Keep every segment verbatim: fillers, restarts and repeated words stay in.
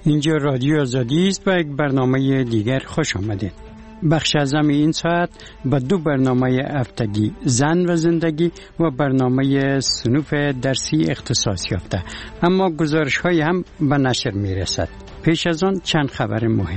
اینجا رادیو آزادی است و یک برنامه دیگر خوش آمدید. بخش اعظم این ساعت با دو برنامه هفتگی زن و زندگی و برنامه صنوف درسی اختصاص یافته، اما گزارش های هم به نشر می رسد. پیش از آن چند خبر مهم.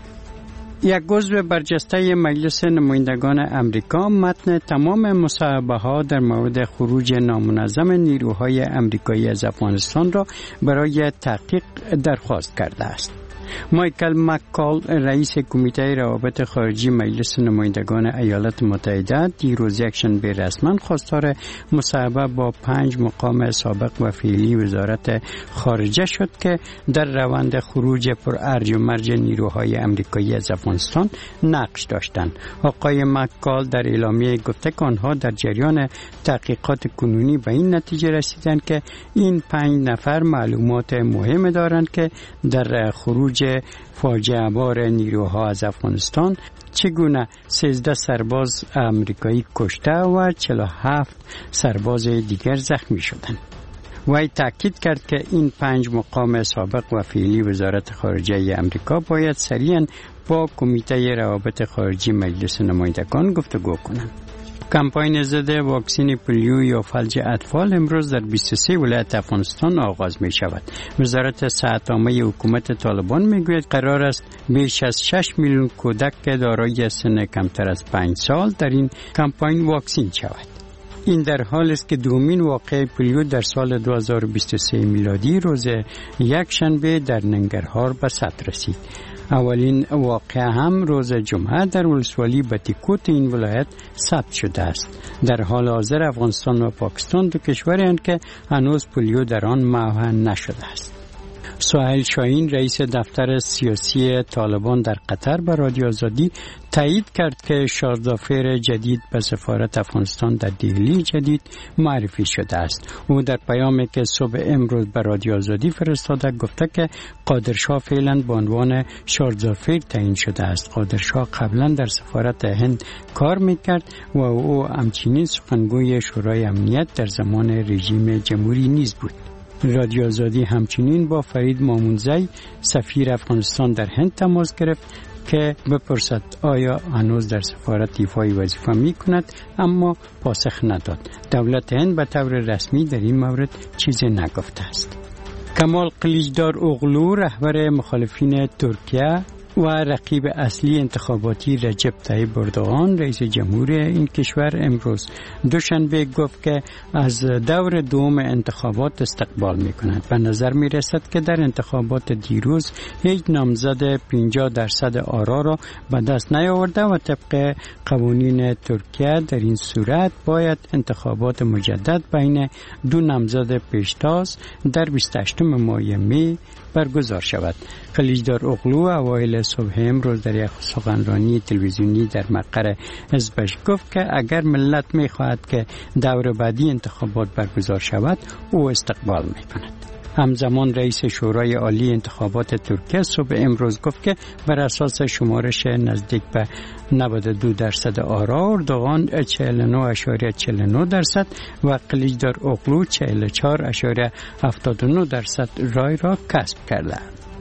یک عضو برجسته مجلس نمایندگان امریکا متن تمام مصاحبه ها در مورد خروج نامنظم نیروهای امریکایی از افغانستان را برای تحقیق درخواست کرده است. مایکل مککال رئیس کمیته روابط خارجی مجلس نمایندگان ایالات متحده دیروز یکشنبه رسما خواستار مصاحبه با پنج مقام سابق و فعلی وزارت خارجه شد که در روند خروج پر ارج و مرج نیروهای امریکایی از افغانستان نقش داشتند. آقای مککال در اعلامیه گفته که آنها در جریان تحقیقات کنونی به این نتیجه رسیدند که این پنج نفر معلومات مهم دارند که در خروج فاجعه بار نیروها از افغانستان چگونه سیزده سرباز امریکایی کشته و چهل و هفت سرباز دیگر زخمی شدند. وی تاکید کرد که این پنج مقام سابق و فعلی وزارت خارجه امریکا باید سریعاً با کمیته روابط خارجی مجلس نمایندگان گفتگو کنند. کمپاین ضد واکسن پولیو یا فلج اطفال امروز در بیست و سه ولایت افغانستان آغاز می شود. وزارت صحت عامه حکومت طالبان می گوید قرار است بیش از شش میلیون کودک که دارای سن کمتر از پنج سال در این کمپاین واکسین شود. این در حال است که دومین واقعه پولیو در سال دو هزار و بیست و سه میلادی روز یک شنبه در ننگرهار به ثبت رسید. اولین واقعه هم روز جمعه در ولسوالی بتیکوت این ولایت ثبت شده است. در حال حاضر افغانستان و پاکستان دو کشورند که هنوز پولیو در آن معاون نشده است. سهیل شاهین رئیس دفتر سیاسی طالبان در قطر به رادیو آزادی تایید کرد که شاردافر جدید به سفارت افغانستان در دهلی جدید معرفی شده است. او در پیامی که صبح امروز به رادیو آزادی فرستاده گفته که قادرشاه فعلا به عنوان شاردافر تعیین شده است. قادرشاه قبلا در سفارت هند کار میکرد و او همچنین سخنگوی شورای امنیت در زمان رژیم جمهوری نیز بود. رادیو آزادی همچنین با فرید مامونزی سفیر افغانستان در هند تماس گرفت که بپرسد آیا هنوز در سفارت ایفای وظیفه می کند، اما پاسخ نداد. دولت هند به طور رسمی در این مورد چیزی نگفته است. کمال قلیچدار اوغلو رهبر مخالفین ترکیه و رقیب اصلی انتخاباتی رجب طیب اردوغان رئیس جمهور این کشور امروز دوشنبه گفت که از دور دوم انتخابات استقبال می کند. به نظر می رسد که در انتخابات دیروز هیچ نامزد پنجاه درصد آرا را به دست نیاورده و طبق قوانین ترکیه در این صورت باید انتخابات مجدد بین دو نامزد پیشتاز در بیست و هشتم ماه می برگزار شود. قلیچدار اوغلو اوایل صبح امروز در یک سخنرانی تلویزیونی در مقر حزبش گفت که اگر ملت می خواهد که دور بعدی انتخابات برگزار شود او استقبال می کند. همزمان رئیس شورای عالی انتخابات ترکیه صبح امروز گفت که بر اساس شمارش نزدیک به نود و دو درصد آرا اردوغان چهل و نه اشاریه چهل و نه درصد و قلیچدار اوغلو چهل و چهار اشاریه هفتاد و نه درصد رای را کسب کرده.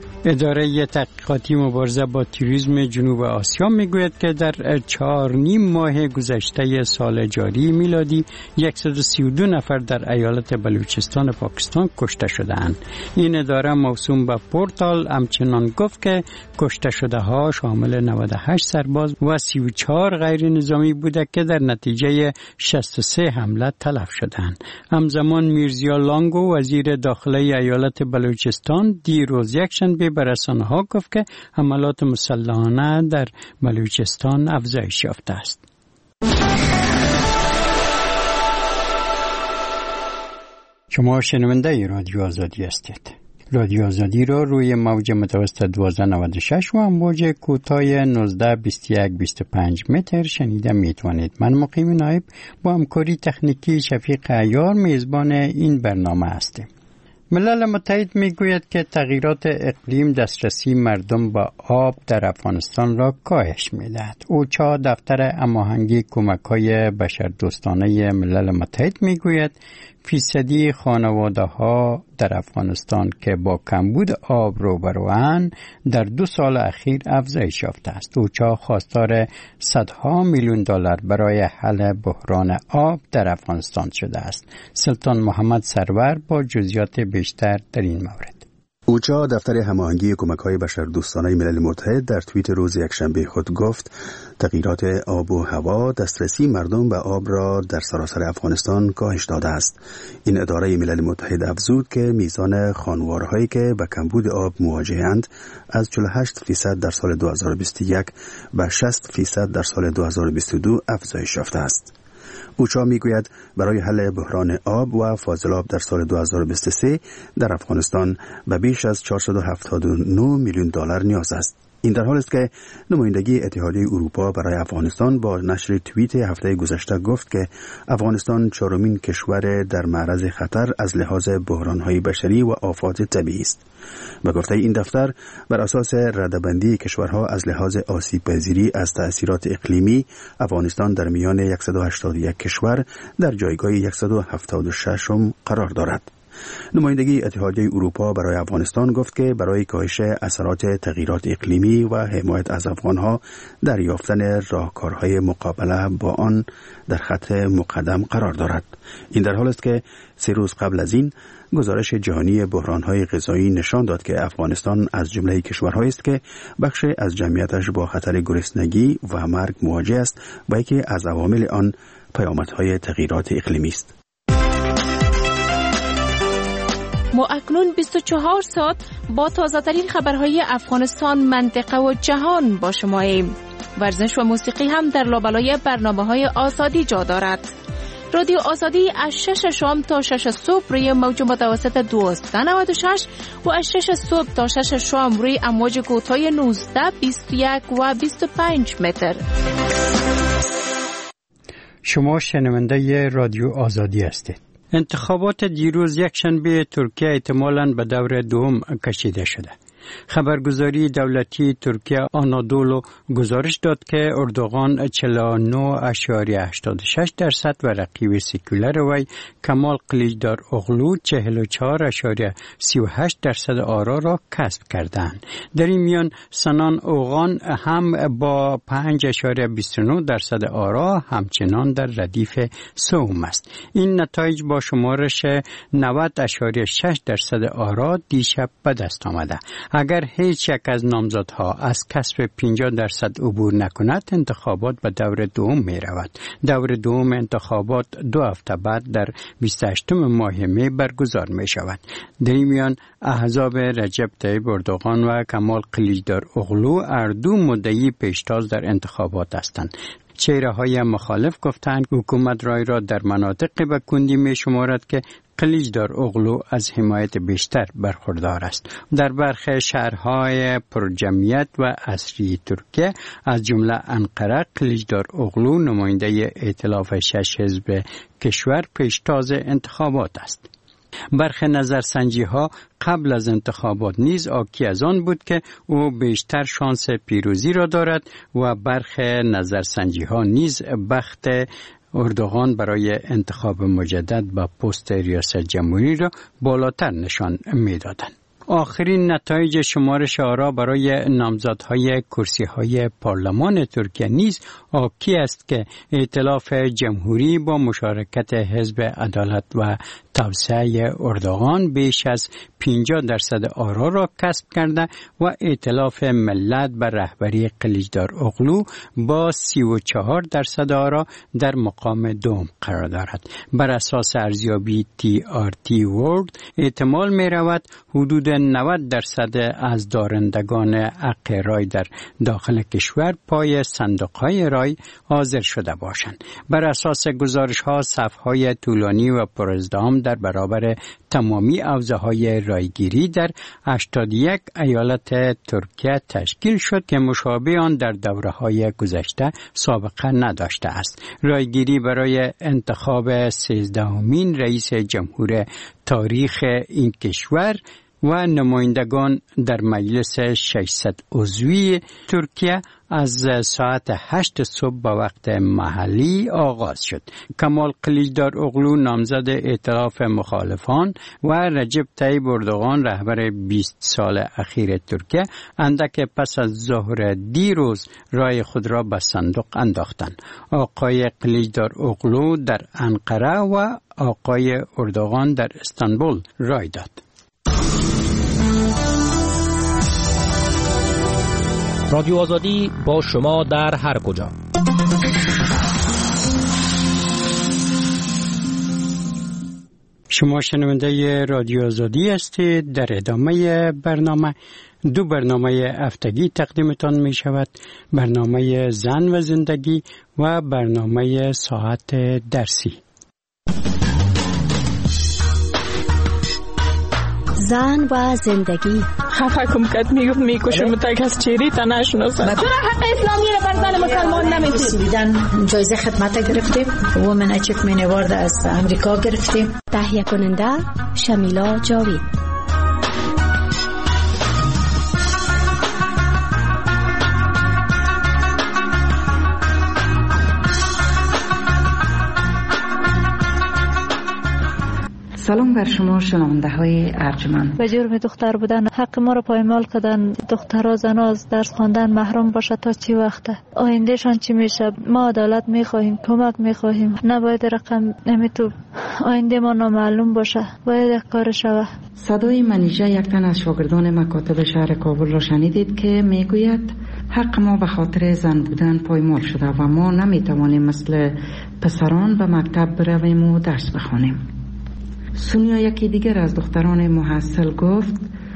اداره تحقیقاتی مبارزه با تروریسم جنوب آسیا میگوید که در چهار نیم ماه گذشته سال جاری میلادی صد و سی و دو نفر در ایالت بلوچستان پاکستان کشته شده‌اند. این اداره موسوم به پورتال همچنان گفت که کشته شده ها شامل نود و هشت سرباز و سی و چهار غیر نظامی بوده که در نتیجه شصت و سه حمله تلف شدند. همزمان میرزیا لانگو وزیر داخله ایالت بلوچستان دیروز یکشنبه به رسانه‌ها گفت که حملات مسلحانه در بلوچستان افزایش یافته است. شما شنونده رادیو آزادی هستید. رادیو آزادی را روی موج متوسط دوازده نود و شش و امواج کوتاه نوزده بیست و یک بیست و پنج متر شنیده می توانید. من مقیم نایب با همکاری تکنیکی شفیق عیار میزبان این برنامه هستم. ملل متحد میگوید که تغییرات اقلیم دسترسی مردم به آب در افغانستان را کاهش میدهد. اوچا دفتر هماهنگی کمک‌های بشردوستانه ملل متحد میگوید فیصدی خانواده ها در افغانستان که با کمبود آب روبروند در دو سال اخیر افزایش یافته است. اوچا خواستار صدها میلیون دلار برای حل بحران آب در افغانستان شده است. سلطان محمد سرور با جزئیات بیشتر در این مورد. اوچا دفتر هماهنگی کمک‌های بشردوستانه ملل متحد در توییت روز یکشنبه خود گفت تغییرات آب و هوا دسترسی مردم به آب را در سراسر افغانستان کاهش داده است. این اداره ملل متحد افزود که میزان خانوارهایی که به کمبود آب مواجه‌اند از چهل و هشت درصد در سال دو هزار و بیست و یک به شصت درصد در سال دو هزار و بیست و دو افزایش یافته است. اوچا میگوید برای حل بحران آب و فاضلاب در سال دو هزار و بیست و سه در افغانستان به بیش از چهارصد و هفتاد و نه میلیون دلار نیاز است. این در حال است که نمایندگی اتحادیه اروپا برای افغانستان با نشر توییت هفته گذشته گفت که افغانستان چهارمین کشور در معرض خطر از لحاظ بحران‌های بشری و آفات طبیعی است. به گفته این دفتر بر اساس رده‌بندی کشورها از لحاظ آسیب‌پذیری از تأثیرات اقلیمی افغانستان در میان صد و هشتاد و یک کشور در جایگاه صد و هفتاد و شش قرار دارد. نمایندگی اتحادیه اروپا برای افغانستان گفت که برای کاهش اثرات تغییرات اقلیمی و حمایت از افغانها در یافتن راهکارهای مقابله با آن در خط مقدم قرار دارد. این در حال است که سه روز قبل از این گزارش جهانی بحران‌های غذایی نشان داد که افغانستان از جمله کشورهایی است که بخش از جمعیتش با خطر گرسنگی و مرگ مواجه است و یکی از عوامل آن پیامدهای تغییرات اقلیمی است. ما اکنون بیست و چهار ساعت با تازه ترین خبرهای افغانستان، منطقه و جهان با شماییم. ورزش و موسیقی هم در لابلای برنامه های آزادی جا دارد. رادیو آزادی از شش شام تا شش صبح روی موج متوسط دویست و نود و شش و از شش صبح تا شش شام روی امواج کوتاه نوزده، بیست و یک و بیست و پنج متر. شما شنونده رادیو آزادی هستید. انتخابات دیروز یکشنبه ترکیه احتمالاً به دور دوم کشیده شده. خبرگزاری دولتی ترکیه آنادولو گزارش داد که اردوغان چهل و نه اشاری هشتاد و شش درصد و رقیب سکولر وی کمال قلیچدار اغلو چهل و چهار اشاری سی و هشت درصد آرا را کسب کردند. در این میان سنان اوغان هم با پنج اشاری بیست و نه درصد آرا همچنان در ردیف سوم است. این نتایج با شمارش نود اشاری شش درصد آرا دیشب به دست آمده. اگر هیچ یک از نامزدها از کسب پنجاه درصد عبور نکند، انتخابات به دور دوم می رود. دور دوم انتخابات دو هفته بعد در بیست و هشتم ماه می برگزار می شود. در این میان احزاب رجب طیب اردوغان و کمال قلیچدار اغلو هر دو مدعی پیشتاز در انتخابات هستند. چهره های مخالف گفتند حکومت رای را در مناطقی به کندی می شمارد که قلیچدار اغلو از حمایت بیشتر برخوردار است. در برخی شهرهای پرجمعیت و عصری ترکیه از جمله انقره، قلیچدار اغلو نماینده ائتلاف شش حزب کشور پیشتاز انتخابات است. برخی نظرسنجی ها قبل از انتخابات نیز آکی از آن بود که او بیشتر شانس پیروزی را دارد و برخی نظرسنجی ها نیز بخت اردوغان برای انتخاب مجدد به پست ریاست جمهوری را بالاتر نشان می‌دادند. آخرین نتایج شمارش آرا برای نامزدهای کرسی‌های پارلمان ترکیه نیز آکی است که ائتلاف جمهوری با مشارکت حزب عدالت و توسعه اردوغان بیش از پنجاه درصد آرا را کسب کرده و ائتلاف ملت بر رهبری قلیچدار اغلو با سی و چهار درصد آرا در مقام دوم قرار دارد. بر اساس ارزیابی تی آر تی ورلد احتمال می رود حدود نود درصد از دارندگان حق رای در داخل کشور پای صندوق‌های رای حاضر شده باشند. بر اساس گزارش‌ها صف‌های طولانی و پرازدحام افغانستان در برابر تمامی حوزه‌های رایگیری در هشتاد و یک ایالت ترکیه تشکیل شد که مشابه آن در دوره‌های گذشته سابقه نداشته است. رایگیری برای انتخاب سیزدهمین رئیس جمهور تاریخ این کشور و نمایندگان در مجلس ششصد عضوی ترکیه از ساعت هشت صبح به وقت محلی آغاز شد. کمال کلیجدار اوغلو نامزد ائتلاف مخالفان و رجب طیب اردوغان رهبر بیست سال اخیر ترکیه اندک پس از ظهر دیروز رای خود را به صندوق انداختند. آقای کلیجدار اوغلو در انقره و آقای اردوغان در استانبول رای داد. رادیو آزادی با شما در هر کجا. شما شنونده رادیو آزادی هستید. در ادامه برنامه دو برنامه هفتگی تقدیمتان می شود. برنامه زن و زندگی و برنامه ساعت درسی. زن و زندگی. خفه کم کد میگفت میکشم تک از چیری تا نشناسم. چرا حق اسلامی رو بر زن مسلمان نمیدید؟ دیدن جایزه خدمت گرفتیم. وومن اچیومنت اوارد از امریکا گرفتیم. تهیه کننده شمیلا جاوید. سلام بر شما شنونده های ارجمند. به جرم دختر بودن حق ما رو پایمال کردن. دخترها زنها از درس خواندن محروم باشه تا چی وقته؟ آیندهشان چی میشه؟ ما عدالت میخواهیم، کمک میخواهیم. نباید رقم نمیتو آینده ما نامعلوم باشه. باید کار شوه. صدای منیژه یک تن از شاگردان مکاتب شهر کابل را شنیدید که میگوید حق ما به خاطر زن بودن پایمال شده و ما نمیتوانیم مثل پسران به مکتب برویم و درس بخوانیم. سونیا یکی دیگر از دختران محصل گفت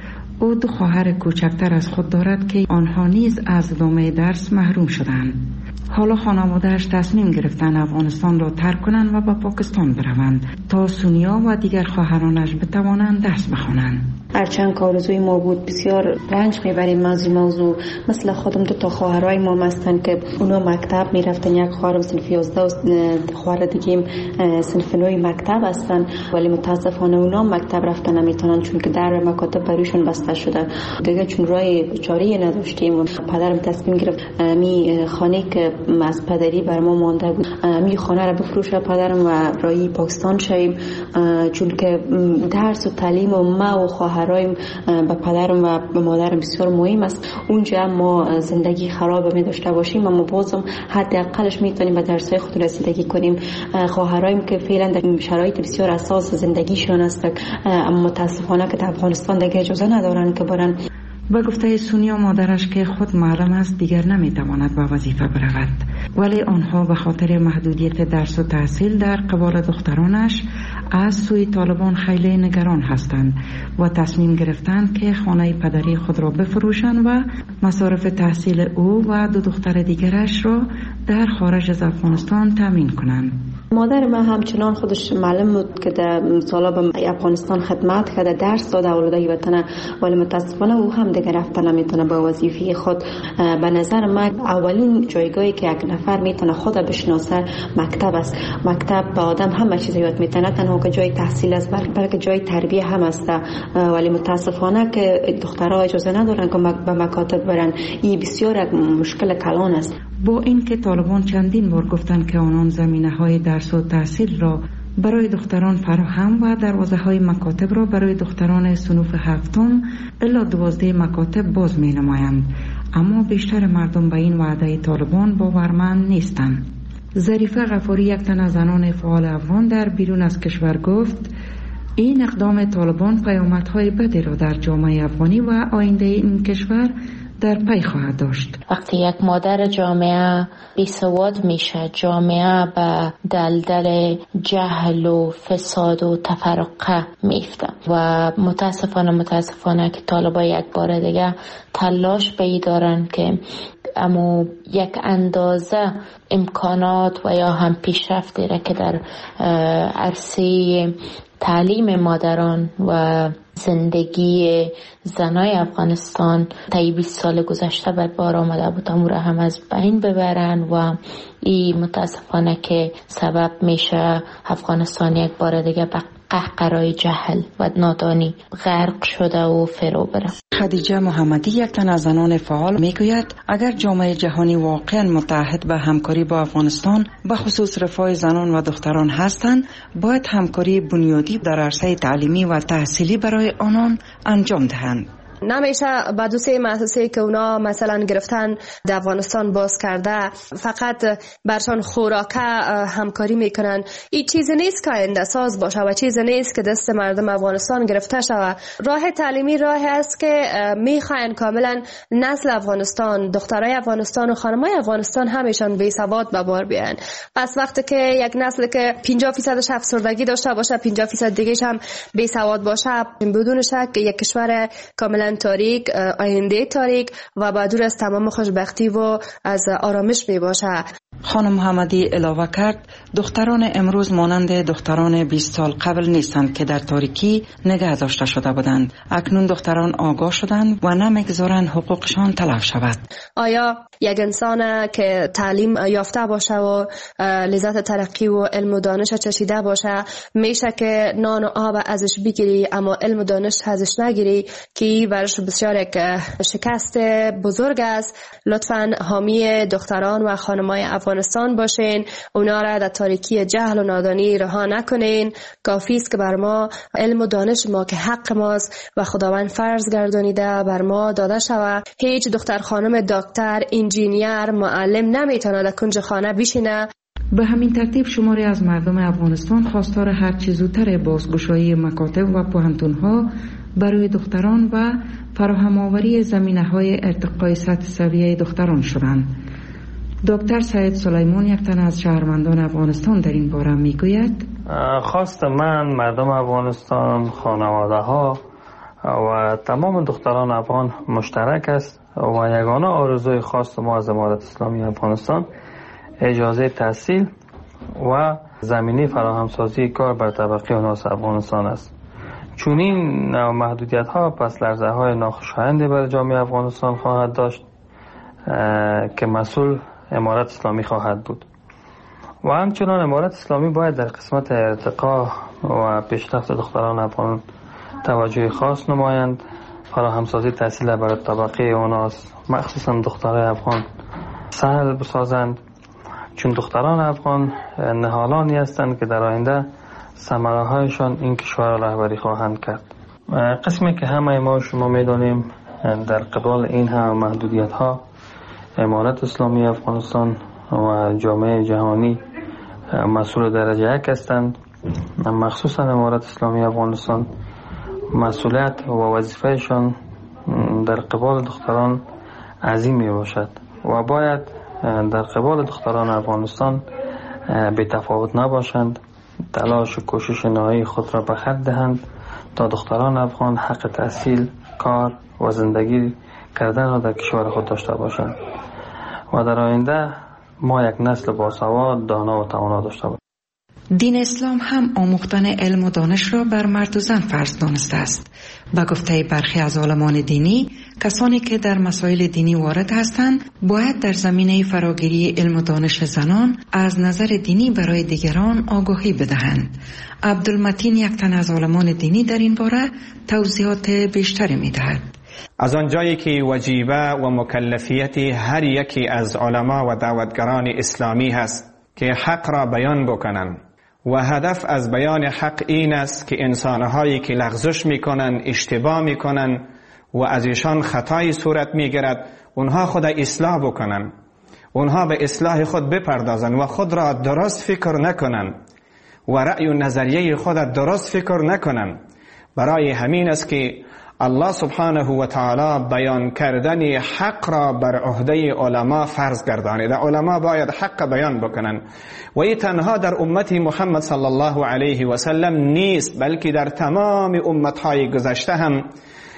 او دو خواهر کوچکتر از خود دارد که آنها نیز از ادامه درس محروم شدند. حالا خانواده‌اش تصمیم گرفتن افغانستان را ترک کنند و به پاکستان بروند تا سونیا و دیگر خواهرانش بتوانند درس بخوانند. هرچند که آرزوی ما بود، بسیار رنج میبریم از این موضوع. مثل خودم دو تا خواهرای ما هستن که اونا مکتب میرفتن. یک خواهرم صنف یازده و خواهر دیگه صنف نه مکتب هستن، ولی متاسفانه اونا مکتب رفتن نمیتونن چون که در مکاتب برایشون بسته شده. دیگه چون راه چاره نداشتیم. پدرم تصمیم گرفت می خانه که از پدری بر ما مانده بود می خانه را بفروشه پدرم و راهی پاکستان شویم، چون که درس و تعلیم و ما و خواهرایم به پدرم و به مادرم بسیار مهم است. اونجا ما زندگی خراب می داشته باشیم اما بازم حداقلش میتونیم به درسای خود رسیدگی کنیم. خواهرایم که فعلا در شرایط بسیار اساس زندگیشون است اما متاسفانه که در افغانستان دیگه اجازه ندارن که برن. با گفته سونیا مادرش که خود معلم است دیگر نمیتواند به وظیفه برود، ولی آنها به خاطر محدودیت درس و تحصیل در قبال دخترانش از سوی طالبان خیلی نگران هستند و تصمیم گرفتند که خانه پدری خود را بفروشند و مصارف تحصیل او و دو دختر دیگرش را در خارج از افغانستان تامین کنند. مادر من همچنان خودش معلم بود که در سالا به افغانستان خدمت کرده، درس داده اولادای وطن، ولی متاسفانه او هم دیگه رفتن نمیتونه به وظیفه خود. به نظر من اولین جایگاهی که یک نفر میتونه خود بشناسه مکتب است. مکتب به آدم همه چیز یاد میتونه، تنها که جای تحصیل است بلکه جای تربیه هم است، ولی متاسفانه که دخترها اجازه ندارن که به مکاتب برن. این بسیار مشکل کلان است. با اینکه طالبان چندین بار گفتند که آنان زمینه‌های درس و تحصیل را برای دختران فراهم و دروازه‌های مکاتب را برای دختران صنوف هفتم الی دوازده مکاتب باز می‌نمایند، اما بیشتر مردم به این وعده طالبان باورمند نیستند. ظریفه غفاری یک تن از زنان فعال افغان در بیرون از کشور گفت این اقدام طالبان پیامدهای بدی را در جامعه افغانی و آینده این کشور در پی خواهد داشت. وقتی یک مادر جامعه بیسواد میشه، جامعه به دلدل جهل و فساد و تفرقه میفته و متاسفانه متاسفانه که طالبا یک بار دیگه تلاش به ای دارن که اما یک اندازه امکانات و یا هم پیشرفتی را که در عرصه تعلیم مادران و زندگی زنای افغانستان طی بیست سال گذشته بر بار آمده بود امور هم از بین ببرن و این متاسفانه که سبب میشه افغانستان یک بار دیگه به قهقرای جهل و نادانی غرق شده و فرو بره. خدیجه محمدی یک تن از زنان فعال میگوید اگر جامعه جهانی واقعا متحد به همکاری با افغانستان به خصوص رفاه زنان و دختران هستند، باید همکاری بنیادی در عرصه تعلیمی و تحصیلی برای آنان انجام دهند. نمیشه با دو سه مؤسسه که اونا مثلا گرفتن در افغانستان باز کرده فقط برشان خوراکه همکاری میکنن. این چیز نیست که آینده ساز باشه و چیز نیست که دست مردم افغانستان گرفته شود. راه تعلیمی راه است که میخواین کاملا نسل افغانستان، دخترای افغانستان و خانمای افغانستان همیشان بی سواد به بار بیان. پس وقتی که یک نسل که پنجاه درصدش افسردگی داشته باشه، پنجاه درصد دیگه‌ش هم بی سواد باشه، بدون شک یک کشور کاملا تاریک، آینده تاریک و با دور از تمام خوشبختی و از آرامش می باشه. خانم محمدی علاوه کرد دختران امروز مانند دختران بیست سال قبل نیستند که در تاریکی نگه داشته شده بودند. اکنون دختران آگاه شدند و نمیگذارند حقوقشان تلف شود. آیا یک انسان که تعلیم یافته باشه و لذت ترقی و علم و دانش چشیده باشه میشه که نان و آب ازش بگیری اما علم و دانش ازش نگیری، که برش بسیار یک شکست بزرگ است. لطفاً حامی دختران و خانمای افغانستان باشین، اونا را در تاریکی جهل و نادانی رها نکنین. کافی است که بر ما علم و دانش ما که حق ماست و خداوند فرض گردانیده بر ما داده شود. هیچ دختر خانم دکتر، انجینیر، معلم نمیتونه در کنج خانه بشینه. به همین ترتیب شماری از مردم افغانستان خواستار هر چه زودتر بازگشایی مکاتب و پوهنتون‌ها برای دختران و فراهم آوری زمینه‌های ارتقای سطح سویه دختران شدند. دکتر سعید سلیمان یک تن از شهروندان افغانستان در این باره میگوید خواست من مردم افغانستان، خانواده‌ها و تمام دختران افغان مشترک است و یگانه آرزوی خاص ما از امارت اسلامی افغانستان اجازه تحصیل و زمینی فراهمسازی کار بر طبقه ناس افغانستان است. چون این محدودیت ها پس لرزه های ناخوشایندی بر جامعه افغانستان خواهد داشت که مسئول امارت اسلامی خواهد بود و همچنان امارت اسلامی باید در قسمت ارتقا و پیشرفت دختران افغان توجه خاص نمایند، فراهمسازی تحصیل بر طبقه اوناس مخصوصا دختران افغان سهل بسازند، چون دختران افغان نهالانی هستند که در آینده ثمره هایشان این کشور را رهبری خواهند کرد. قسمی که همه ما شما میدانیم در قبال این هم محدودیت ها امارت اسلامی افغانستان و جامعه جهانی مسئول درجه یک هستند. مخصوصا امارت اسلامی افغانستان مسئولیت و وظیفهشان در قبال دختران عظیم می باشد و باید در قبال دختران افغانستان بی تفاوت نباشند، تلاش و کوشش نهایی خود را به خط دهند تا دختران افغان حق تحصیل، کار و زندگی کردن را در کشور خود داشته باشند و در آینده ما یک نسل باسواد، دانا و توانا داشته باشیم. دین اسلام هم آموختن علم و دانش را بر مرد و زن فرض دانسته است. به گفته برخی از عالمان دینی، کسانی که در مسائل دینی وارد هستند باید در زمینه فراگیری علم و دانش زنان از نظر دینی برای دیگران آگاهی بدهند. عبدالمتین یک تن از عالمان دینی در این باره توضیحات بیشتری می‌دهد. از آنجایی که وجیبه و مکلفیت هر یکی از علما و دعوتگران اسلامی هست که حق را بیان بکنند و هدف از بیان حق این است که انسانهایی که لغزش میکنن، اشتباه میکنن و از ایشان خطایی صورت میگیرد اونها خود اصلاح بکنن، اونها به اصلاح خود بپردازن و خود را درست فکر نکنن و رأی و نظریه خود درست فکر نکنن. برای همین است که الله سبحانه و تعالی بیان کردن حق را بر عهده علما فرض گردانیده. علما باید حق بیان بکنن و این تنها در امت محمد صلی الله علیه و سلم نیست، بلکه در تمام امتهای گذشته هم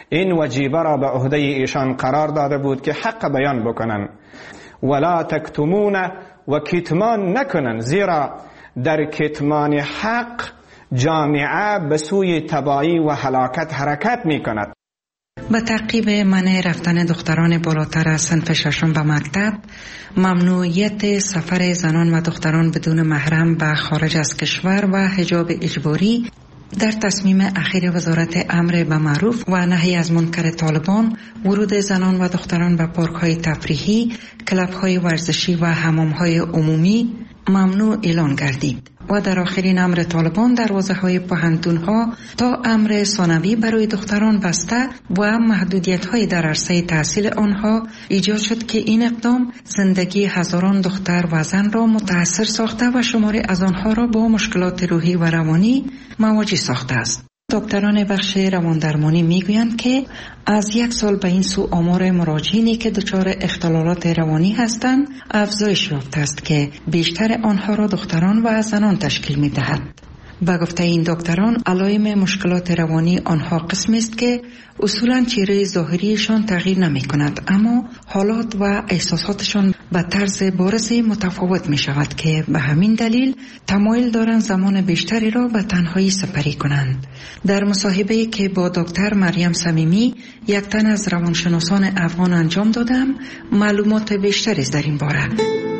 این وجیبه را به عهده ایشان قرار داده بود که حق بیان بکنن. ولا تکتمون و کتمان نکنن، زیرا در کتمان حق جامعه به سوی تباهی و هلاکت حرکت می کند. به تعقیب منع رفتن دختران بالاتر از صنف ششم به مکتب، ممنوعیت سفر زنان و دختران بدون محرم به خارج از کشور و حجاب اجباری در تصمیم اخیر وزارت امر به معروف و نهی از منکر طالبان، ورود زنان و دختران به پارک‌های تفریحی، کلب‌های ورزشی و حمام‌های عمومی ممنوع اعلان گردید و در آخرین امر طالبان دروازه‌های پوهنتون‌ها تا امر ثانوی برای دختران بسته و محدودیت‌های در عرصه تحصیل آنها ایجاد شد که این اقدام زندگی هزاران دختر و زن را متاثر ساخته و شماری از آنها را با مشکلات روحی و روانی مواجه ساخته است. دکتران بخش رواندرمانی میگویند که از یک سال به این سو آمار مراجعینی که دچار اختلالات روانی هستند افزایش یافته است که بیشتر آنها را دختران و زنان تشکیل می‌دهد. با گفته این دکتران، علائم مشکلات روانی آنها قسمی است که اصولاً چهره ظاهریشان تغییر نمی کند، اما حالات و احساساتشان به طرز بارز متفاوت می شود که به همین دلیل تمایل دارند زمان بیشتری را به تنهایی سپری کنند. در مصاحبه‌ای که با دکتر مریم صمیمی، یک تن از روانشناسان افغان انجام دادم، معلومات بیشتری در این باره.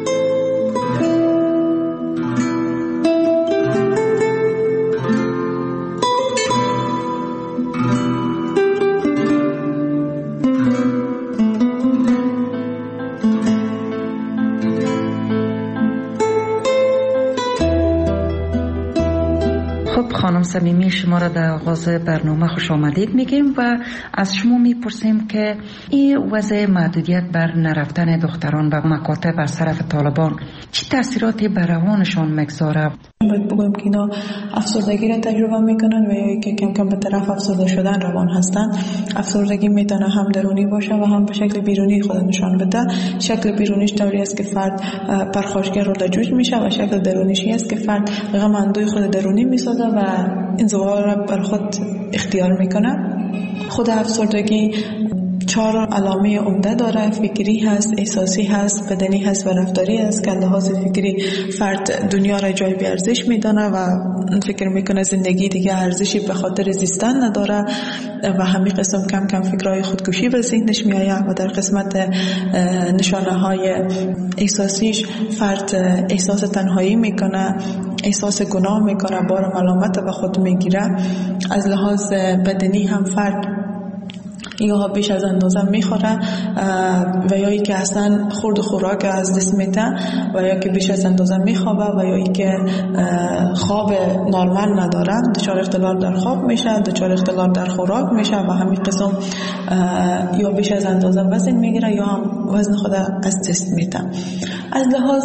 خانم صمیمی، شما را در آغاز برنامه خوش آمدید میگیم و از شما میپرسیم که این وضع محدودیت بر نرفتن دختران به مکاتب از طرف طالبان چه تاثیراتی بر روانشان میگذاره؟ باید بگویم که اینا افسردگی را تجربه میکنن و یا که کم کم به طرف افسرده شدن روان هستن. افسردگی میتونه هم درونی باشه و هم به شکل بیرونی خود نشان بده. شکل بیرونیش طوری است که فرد پرخاشگر رو لجوج میشه و شکل درونیش است که فرد غم اندوی خود درونی میسازه و انزوا را بر خود اختیار میکنه. خود افسردگی چهار علامه عمده داره: فکری هست، احساسی هست، بدنی هست و رفتاری هست. که لحاظ فکری فرد دنیا را جای بی ارزش میدانه و فکر میکنه زندگی دیگه ارزشی به خاطر زیستن نداره و همین قسم کم کم فکرهای خودکشی به ذهنش میآید. و در قسمت نشانه های احساسیش فرد احساس تنهایی میکنه، احساس گناه میکنه، بار ملامت به خود میگیره. از لحاظ بدنی هم فرد یا بیش از اندازه میخوره و یا ای که اصلا خورد و خوراک از دست میده و یا که بیش از اندازه میخوابه و یا ای که خواب نرمال نداره، دچار اختلال در خواب میشه، دچار اختلال در خوراک میشه و همین قسم یا بیش از اندازه وزن میگیره یا هم وزن خود از دست میده. از لحاظ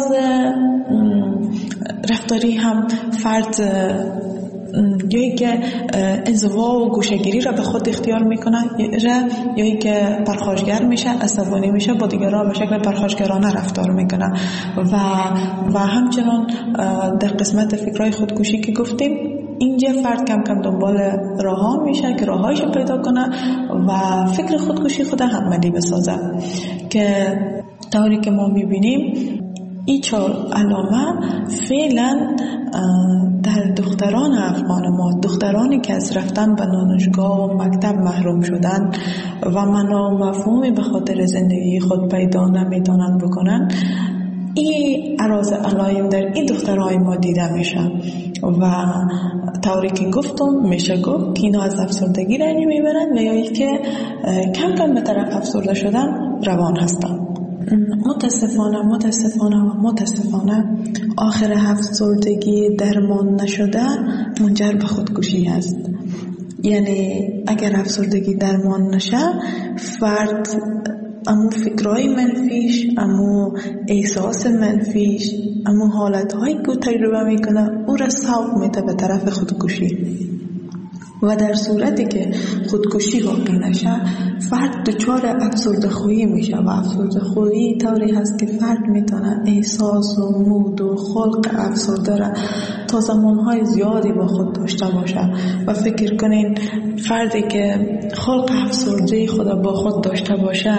رفتاری هم فرد یا ای که انزوا و گوشه‌گیری را به خود اختیار میکنه یا ای که پرخاشگر میشه، عصبانی میشه، با دیگران به شکل پرخاشگرانه رفتار میکنه و و همچنان در قسمت فکرهای خودکشی که گفتیم، اینجا فرد کم کم دنبال راه ها میشه که راهایش پیدا کنه و فکر خودکشی خود هم عملی بسازه. که طوری که ما میبینیم این چهار علامه فعلا در دختران افغان ما، دخترانی که از رفتن به دانشگاه و مکتب محروم شدن و معنا و مفهومی به خاطر زندگی خود پیدا نمیدانند بکنن، این عراض علائم در این دخترهای ما دیده میشه و طوری که گفتم میشه گفت که اینا از افسردگی رنج میبرن و یا ای که کم کم به طرف افسرده شدن روان هستن. متاسفانه متاسفانه و متاسفانه آخر افسردگی درمان نشده منجر به خودکشی است. یعنی اگر افسردگی درمان نشه، فرد امو فکرهای منفیش، امو احساس منفیش، امو حالتهایی که تجربه میکنه او را سوق میده به طرف خودکشی و در صورتی که خودکشی واقع نشه فرد دچار افسرده‌خویی میشه و افسرده‌خویی طوری هست که فرد میتونه احساس و مود و خلق افسرده را تا زمانهای زیادی با خود داشته باشه و فکر کنین فردی که خلق افسرده خود با خود داشته باشه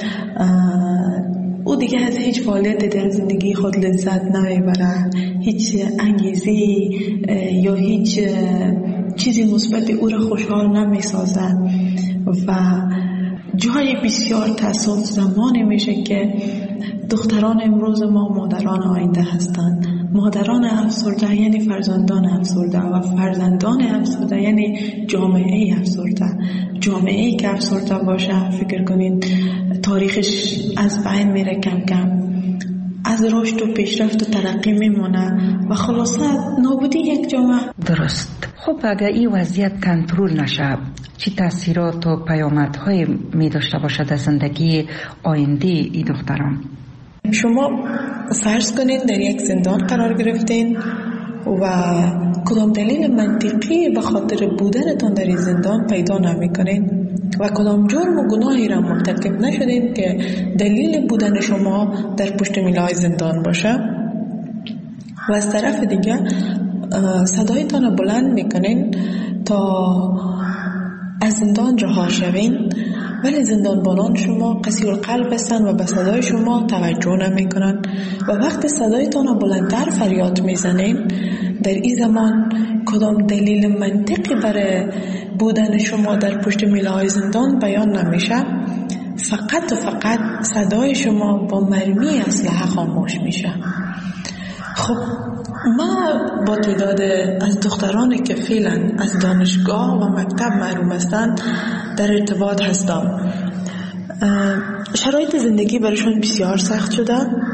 او دیگه از هیچ فعالیت در زندگی خود لذت نمیبره، هیچ انگیزی یا هیچ چیزی مثبت او را خوشحال نمیسازه و جای بسیار تأسف زمانی میشه که دختران امروز ما مادران آینده هستند. مادران افسرده یعنی فرزندان افسرده و فرزندان افسرده یعنی جامعه افسرده. جامعه‌ای که افسرده باشه فکر کنین تاریخش از بین میره کم کم، از رشد و پیشرفت و ترقی میمونه و خلاصه نابودی یک جامعه. درست. خب اگر این وضعیت کنترل نشه چی تاثیرات و پیامدهای می داشته باشد در زندگی آینده ای دختران؟ شما فرض کنین در یک زندان قرار گرفتین و کدام دلیل منطقی به خاطر بودنتان در این زندان پیدا نمی کنین و کدام جرم و گناهی را مرتکب نشدین که دلیل بودن شما در پشت میلای زندان باشه و از طرف دیگه صدایتان را بلند میکنین تا از زندان رها شوین، ولی زندانبانان شما قسی القلب هستند و به صدای شما توجه نمی کنند و وقتی صدایتان را بلندتر فریاد میزنین در این زمان کدام دلیل منطقی برای بودن شما در پشت میله‌های زندان بیان نمیشه، فقط و فقط صدای شما با مرمی اسلحه خاموش میشه. خب ما با تعداد از دخترانی که فعلا از دانشگاه و مکتب محروم هستند در ارتباط هستم. شرایط زندگی برایشان بسیار سخت شده،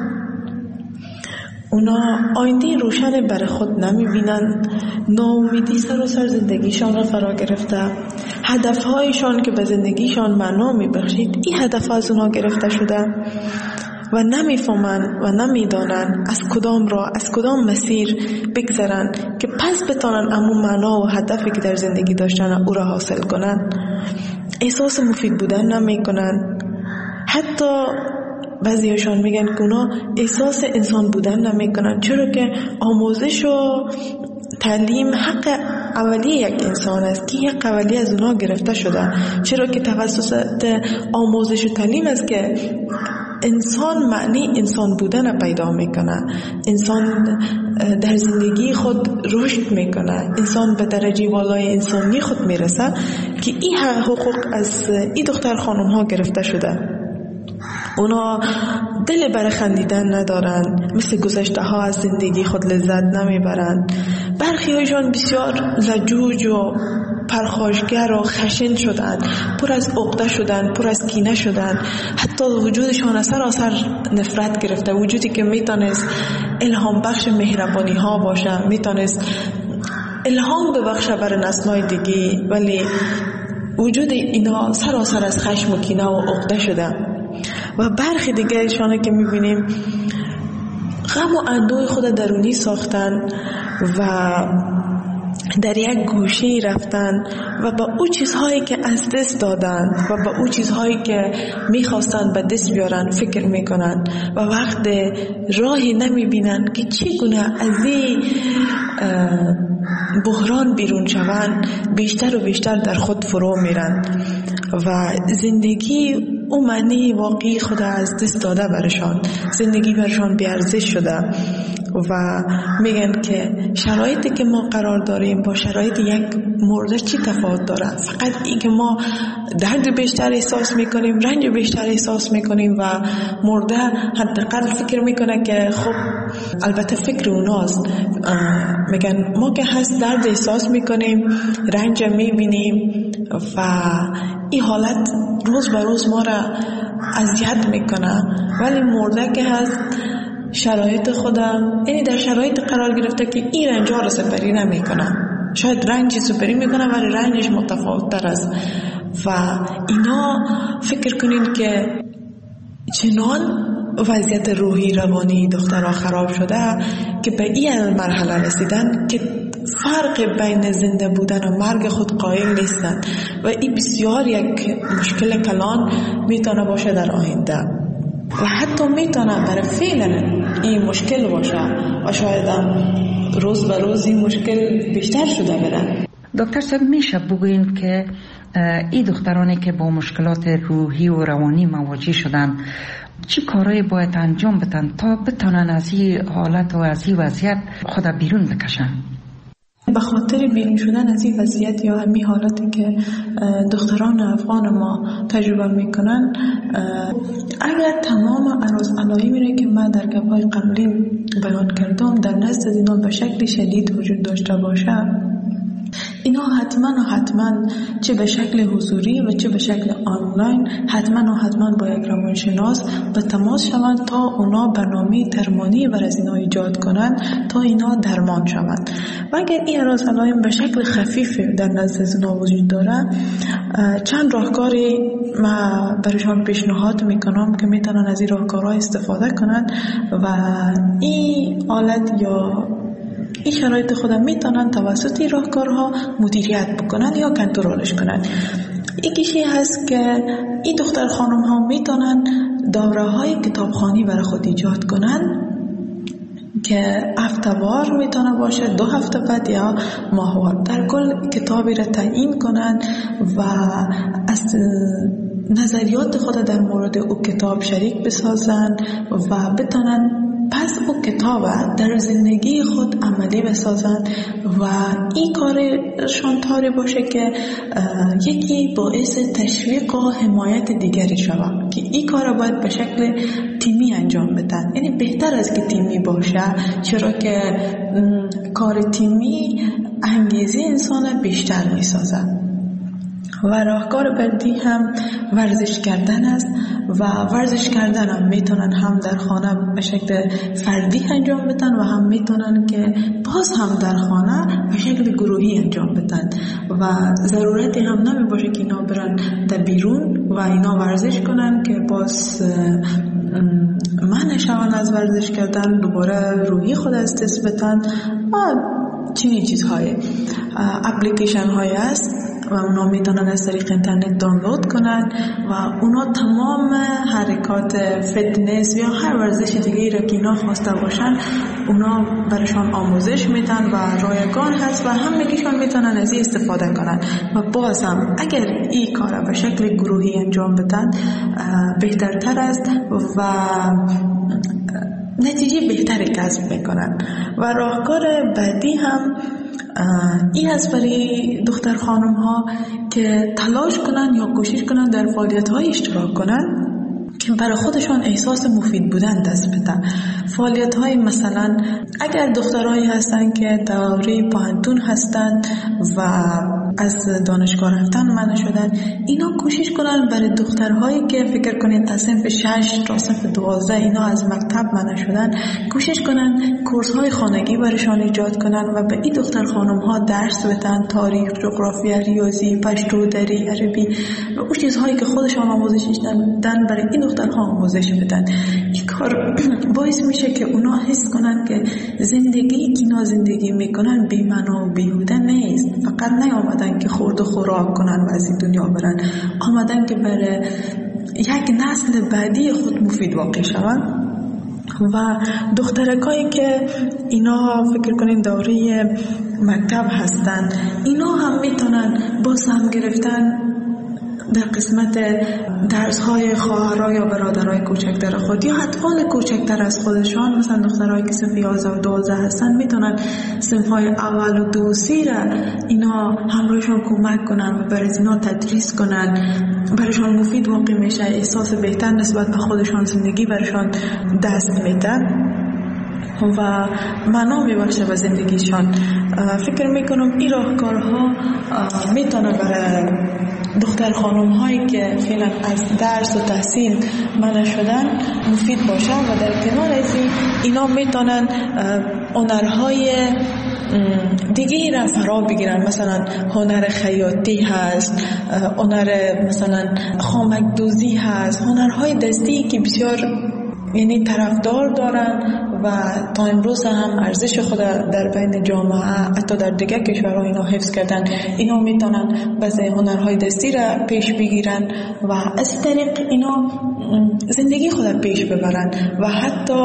اونا آینده روشن برای خود نمی بینن، ناامیدی سراسر زندگیشان را فرا گرفته، هدفهایشان که به زندگیشان معنا می بخشید این هدف از اونا گرفته شده و نمیفهمن و نمیدانن از کدام راه از کدام مسیر بگذرن که پس بتانن امون معنا و هدفی که در زندگی داشتن او را حاصل کنن. احساس مفید بودن نمی کنن، حتی بعضیشان میگن که اونا احساس انسان بودن نمی کنن، چرا که آموزش و تعلیم حق اولیه یک انسان است که حق اولیه از اونا گرفته شده، چرا که توسط آموزش و تعلیم است که انسان معنی انسان بودن پیدا میکنه، انسان در زندگی خود رشد میکنه، انسان به درجه والای انسانی خود میرسه که این حقوق از این دختر خانم ها گرفته شده. اونا دل برای خندیدن ندارن، مثل گذشته ها از زندگی خود لذت نمیبرن. برخی هایشان بسیار لجوج و پرخاشگر و خشن شدن، پر از عقده شدن، پر از کینه شدن، حتی وجودشان سراسر نفرت گرفته. وجودی که میتونست الهام بخش مهربانی ها باشه، میتونست الهام ببخشه برای نسل‌های دیگه، ولی وجود اینا سراسر از خشم و کینه و عقده شده. و برخی دیگه ایشانه که میبینیم غم و اندوه خود درونی ساختن و در یک گوشه رفتن و با او چیزهایی که از دست دادن و با او چیزهایی که میخواستن به دست بیارن فکر میکنن و وقت راهی نمیبینن که چگونه از این بحران بیرون شون، بیشتر و بیشتر در خود فرو میرن و زندگی او معنی واقعی خود از دست داده برشان، زندگی برشان بیارزش شده و میگن که شرایطی که ما قرار داریم با شرایط یک مرده چی تفاوت داره؟ فقط این که ما درد بیشتر احساس میکنیم، رنج بیشتر احساس میکنیم و مرده حداقل فکر میکنه که خب البته فکر اوناست، میگن ما که هست درد احساس میکنیم، رنج میبینیم و این حالت روز به روز ما را اذیت میکنه، ولی مرده که هست شرایط خودم یعنی در شرایط قرار گرفته که این رنج ها را سپری نمی کنه، شاید رنجی سپری می کنه ولی رنجش متفاوت تر است و اینا فکر کنین که چنان وضعیت روحی روانی دخترها خراب شده که به این مرحله رسیدن که فرق بین زنده بودن و مرگ خود قائل نیستند و این بسیار یک مشکل کلان میتونه باشه در آینده و حتی میتونه برای فعلا این مشکل باشه و شاید روز به روز این مشکل بیشتر شده بره. دکتر صاحب میشه بگوین که این دخترانی که با مشکلات روحی و روانی مواجه شدن چه کارایی باید انجام بدن تا بتونن از این حالت و از این وضعیت خود بیرون بکشن؟ به خاطر بیرون شدن از این وضعیت یا همین حالتی که دختران افغان ما تجربه میکنن، اگر تمام عرض علایمی را که من در گپ‌های قبلی بیان کردم در نزد اینا به شکل شدید وجود داشته باشه، اینا حتما و حتما چه به شکل حضوری و چه به شکل آنلاین حتما و حتما با یک روانشناس به تماس شوند تا اونا برنامه درمانی بر از اینا ایجاد کنند تا اینا درمان شوند. و اگر این اعراض علائم به شکل خفیف در نزد اینا وجود داره، چند راهکاری من برشان پیشنهاد میکنم که میتونن از این راهکارها استفاده کنند و این حالت یا این شرایط خودم میتونن توسط این راهکارها مدیریت بکنن یا کنترلش کنن. یکیشی هست که این دختر خانم ها میتونن دوره های کتابخوانی برای خود ایجاد کنن که هفته‌وار میتونه باشه، دو هفته بعد یا ماهوار، در کل کتابی را تعیین کنن و از نظریات خود در مورد او کتاب شریک بسازن و بتونن پس او کتاب در زندگی خود عملی بسازن و این کارشان طوری باشه که یکی باعث تشویق و حمایت دیگری شود که این کار باید به شکل تیمی انجام بدن. یعنی بهتر است که تیمی باشه، چرا که کار تیمی انگیزه انسان بیشتر میسازد. و راهکار بعدی هم ورزش کردن است و ورزش کردن هم میتونن هم در خانه به شکل فردی انجام بدن و هم میتونن که باز هم در خانه به شکل گروهی انجام بدن و ضرورتی هم نمی باشه که اینا برن در بیرون و اینا ورزش کنن که باز منع شون از ورزش کردن، دوباره روحی خود از دست بدن و چنین چیزهای اپلیکیشن های است و اونا میتونن از طریق اینترنت دانلود کنن و اونا تمام حرکات فتنس یا هر ورزش دیگه‌ای را که اینا خواسته باشن اونا برشان آموزش میدن و رایگان هست و همگیشان میتونن از این استفاده کنن و باز هم اگر این کار به شکل گروهی انجام بدن بهترتر است و نتیجه بهتری کسب میکنن. و راهکار بعدی هم این هست برای دختر خانم ها که تلاش کنن یا کوشش کنن در فعالیت های اشتراک کنن که برای خودشان احساس مفید بودن دست بدن. فعالیت های مثلا اگر دخترایی هستن که دوره پانتون هستن و از دانشگاه رفتن منع شدن، اینا کوشش کنن برای دخترهایی که فکر کنید از صنف شش تا صنف دوازده اینا از مکتب منع شدن، کوشش کنن کورس های خانگی برایشان ایجاد کنن و به این دختر خانم ها درس بدن، تاریخ، جغرافیا، ریاضی، پشتو، دری، عربی و اون چیزهایی که خودشان آموزش دادن برای این دخترها آموزش بدن. این کار باعث میشه که اونا حس کنن که زندگی که اینا زندگی میکنن بی معنا و بیهوده نیست. فقط نیامدن که خورد و خوراک کنن و از این دنیا برن، آمدن که برای یک نسل بعدی خود مفید واقع شون. و دخترکایی که اینا فکر کنین دوره مکتب هستن، اینا هم میتونن با سهم گرفتن در قسمت درس های خواهرای یا برادرای کوچکتر خود یا اطفال کوچکتر از خودشان، مثلا دخترایی که صنف یازده و دوازده هستن میتونن صنف های اول و دو سی را اینا همراهشان کمک کنن و برای اینا تدریس کنن، برایشان مفید واقع میشه، احساس بهتر نسبت به خودشان زندگی برایشان دست میدن و معنا میبخشه به زندگیشان. فکر میکنم این راهکارها میتونه برای دختر خانم هایی که فعلا از درس و تحصیل منع شدن مفید باشه و در کنار از این اینا میتونن هنرهای دیگه را فرا بگیرن. مثلا هنر خیاطی هست، هنر مثلا خامک دوزی هست، هنرهای دستی که بسیار یعنی طرفدار دارن و تا امروز هم ارزش خود در بین جامعه حتی در دیگر کشورها اینا حفظ کردن. اینا میتونن بعضی هنرهای دستی را پیش بگیرن و از طریق اینا زندگی خود پیش ببرن. و حتی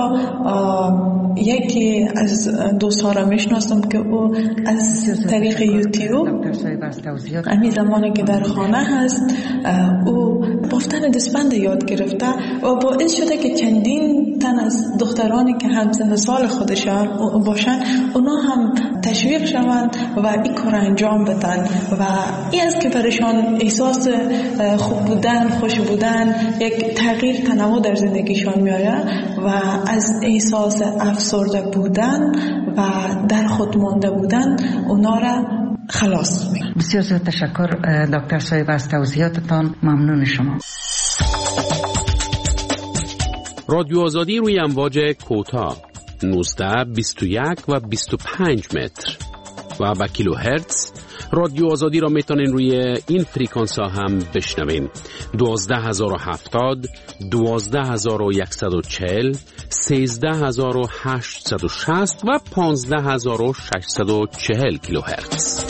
یکی از دوستها را میشناسم که او از طریق یوتیوب همین زمانی که در خانه هست او بافتن دستبند یاد گرفته و باعث شده که چندین تن از دخترانی که همسن سال خودشان باشن اونا هم تشویق شوند و این کار انجام بدن و این است که برشان احساس خوب بودن، خوش بودن، یک تغییر تنوع در زندگیشان میآید و از احساس افسرده بودن و در خود مانده بودن اونا را خلاص میکنه. بسیار زیاد تشکر دکتر صاحب از توضیحاتتان. ممنون شما. رادیو آزادی روی امواج کوتاه نوزده، بیست و یک و بیست و پنج متر و با کیلو هرتز. رادیو آزادی را میتونین روی این فریکانس ها هم بشنوین: دوازده هزار و هفتاد، دوازده هزار و صد و چهل، سیزده هزار و هشتصد و شصت و پانزده هزار و ششصد و چهل کیلو هرتز.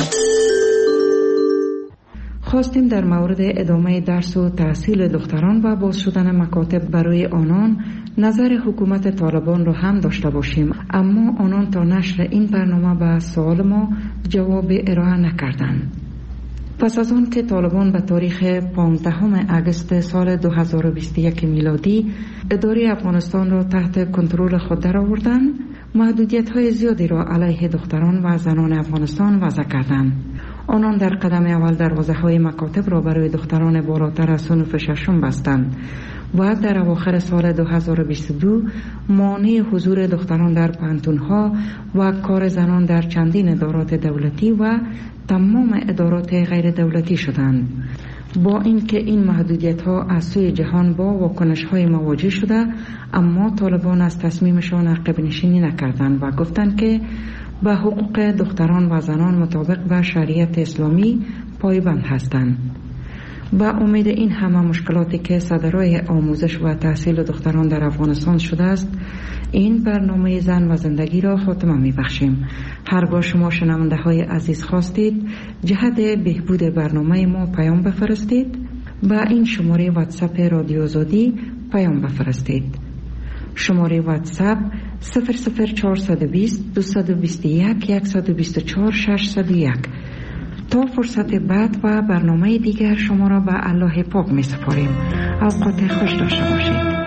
خواستیم در مورد ادامه درس و تحصیل دختران و باز شدن مکاتب برای آنان نظر حکومت طالبان رو هم داشته باشیم، اما آنان تا نشر این برنامه به سوال ما جواب ارائه نکردند. پس از آن که طالبان به تاریخ پانزدهم اگست سال دو هزار و بیست و یک میلادی اداره افغانستان را تحت کنترل خود درآوردند، محدودیت‌های زیادی را علیه دختران و زنان افغانستان وضع کردند. آنان در قدم اول دروازه‌های مکاتب را برای دختران بالاتر از صنف ششم بستند و در اواخر سال دو هزار و بیست و دو مانع حضور دختران در پانتون‌ها و کار زنان در چندین ادارات دولتی و تمام ادارات غیر دولتی شدند. با اینکه این محدودیت‌ها از سوی جهان با واکنش‌های مواجه شده، اما طالبان از تصمیمشان عقب نشینی نکردند و گفتند که به حقوق دختران و زنان مطابق به شریعت اسلامی پایبند هستند. با امید این همه مشکلاتی که صدرای آموزش و تحصیل دختران در افغانستان شده است، این برنامه زن و زندگی را خاتمه می بخشیم. هرگاه شما شنونده های عزیز خواستید جهت بهبود برنامه ما پیام بفرستید، با این شماره واتساپ رادیو آزادی پیام بفرستید. شماره واتساپ صفر صفر چهارصد و بیست، دویست و بیست و یک، صد و بیست و چهار، ششصد و یک. تا فرصت بعد و برنامه دیگر شما را به الله پاک می سپاریم. اوقات خوش داشته باشید.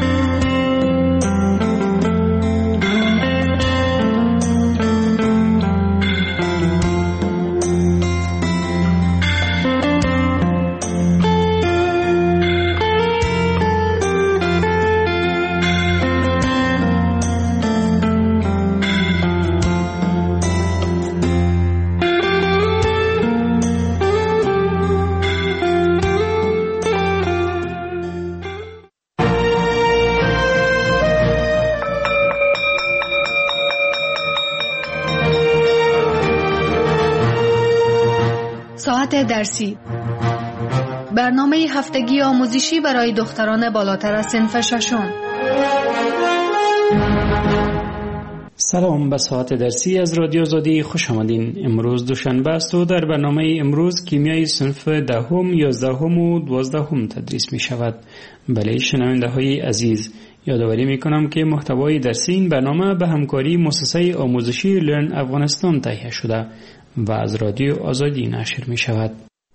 درسی، برنامه هفتگی آموزشی برای دختران بالاتر از صنف ششم. سلام، به ساعت درسی از رادیو آزادی خوش آمدین. امروز دوشنبه است و در برنامه امروز کیمیای صنف دهم، یازدهم و دوازدهم تدریس می شود. بله شنونده های عزیز، یادآوری می کنم که محتوای درسی این برنامه به همکاری مؤسسه آموزشی لرن افغانستان تهیه شده و از رادیو آزادی نشر می شود.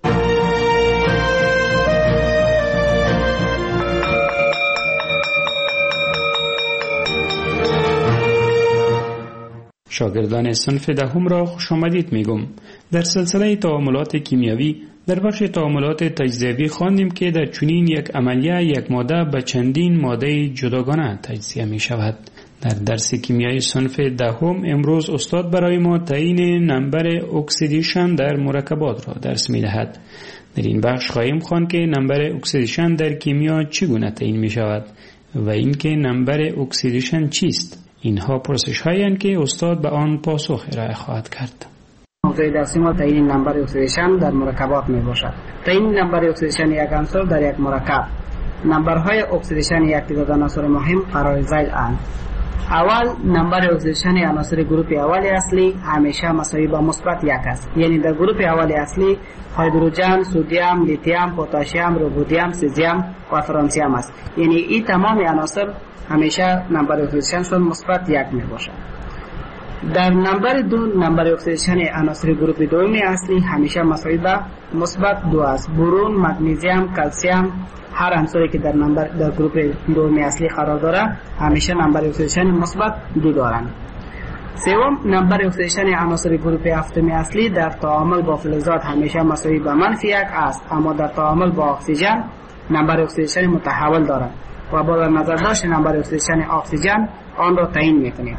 شاگردان صنف دهم را خوش آمدید میگم. در سلسله تعاملات کیمیایی در بخش تعاملات تجزیوی خواندیم که در چنین یک عملیه یک ماده به چندین ماده جداگانه تجزیه می شود. در درس کیمیای صنف دهم امروز استاد برای ما تعیین نمبر اکسیدیشن در مرکبات را درس می دهد. در این بخش خواهیم خواند که نمبر اکسیدیشن در کیمیا چگونه تعیین می شود و اینکه نمبر اکسیدیشن چیست. اینها پرسش هایی که استاد به آن پاسخ ارائه خواهد کرد. موضوع درسی ما تعیین نمبر اکسیدیشن در مرکبات می باشد. تعیین نمبر اکسیدیشن یک عنصر در یک مرکب. نمبرهای اکسیدیشن یک تعداد عناصر مهم قرار ذیل اند. اول نمبر اکسیژن عناصر گروپ اول اصلی همیشه مساوی با مثبت یک است. یعنی در گروپ اول اصلی هیدروژن، سدیم، لیتیوم، پتاسیم، رودیم، سزیم و فرانسیم است. یعنی این تمام عناصر همیشه نمبر اکسیژنشون مثبت یک می باشد. در نمبر دو نمبر اکسیژن عناصر گروپ دوم اصلی همیشه مساوی با مثبت دو است. برون، مگنیزیم، کلسیم، هر عنصری که در نمبر در گروپ دوم اصلی قرار داره همیشه نمبر اکسیژن مثبت دو دارند. سوم نمبر اکسیژن عناصر گروپ هفتم اصلی در تعامل با فلزات همیشه مساوی با منفی یک است، اما در تعامل با اکسیژن نمبر اکسیژن متحول دارد و با نظر داشت نمبر اکسیژن اکسیژن آن را تعیین می‌کنیم.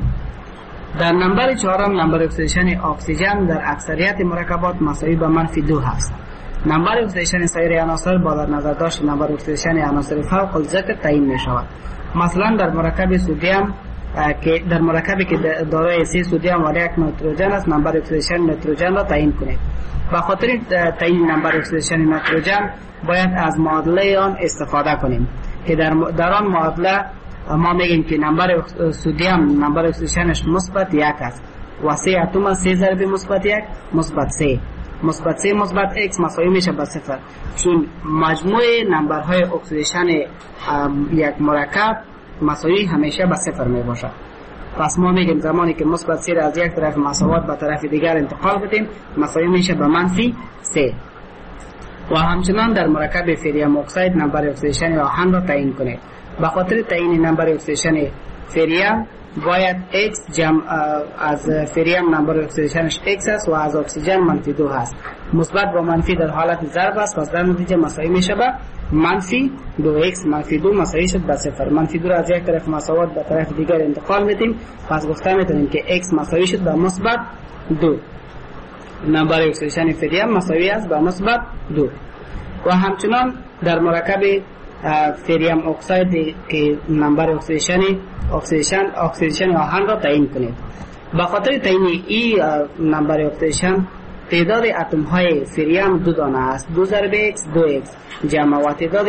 در نمبر چهارم نمبر اکسیژن اکسیژن در اکثریت مرکبات مساوی با منفی دو هست. نمبر اکسیژن سایر عناصر با در نظر داشت نمبر اکسیژن عناصر فوق الذکر تعیین می شود. مثلا در مرکب سدیم که در مرکبی که دارای سه سدیم و یک نیتروژن است نمبر اکسیژن نیتروژن را تعیین کنید. به خاطر تعیین نمبر اکسیژن نیتروژن باید از معادله آن استفاده کنیم که در در آن معادله ما میگیم که نمبر سدیم نمبر اکسیژنش مثبت یک است و سه اتم سه ضرب مثبت یک مثبت سه مثبت سه مثبت x مساوی میشه با صفر، چون مجموع نمبرهای اکسیژن یک مرکب مساوی همیشه با صفر می باشد. پس ما میگیم زمانی که مثبت سه را از یک طرف مساوات به طرف دیگر انتقال بدیم مساوی میشه با منفی سه. و همچنان در مرکب فریم اکساید نمبر اکسیژن آهن را تعیین کنید. به خاطر تعیین نمبر اکسیژن فریم باید x جمع از فریم نمبر اکسیژنش x است و از اکسیژن منفی دو هست. مثبت با منفی در حالت ضرب است، پس در نتیجه مساوی میشه با منفی دو x منفی دو مساوی شد با صفر. منفی دو را از یک طرف مساوات به طرف دیگر انتقال میدیم، پس گفته میتونیم که x مساوی شد با مثبت دو. نمبر اکسیژن فریم مساوی است با مثبت دو. و همچنان در مرکب فریم اکساید که نمبر اکسیژن اکسیژن اکسیژن آهن را تعیین کنید. به خاطر تعیین این نمبر اکسیژن تعداد اتم های فریم دو دانه است. دو ضرب x دو x جمع و تعداد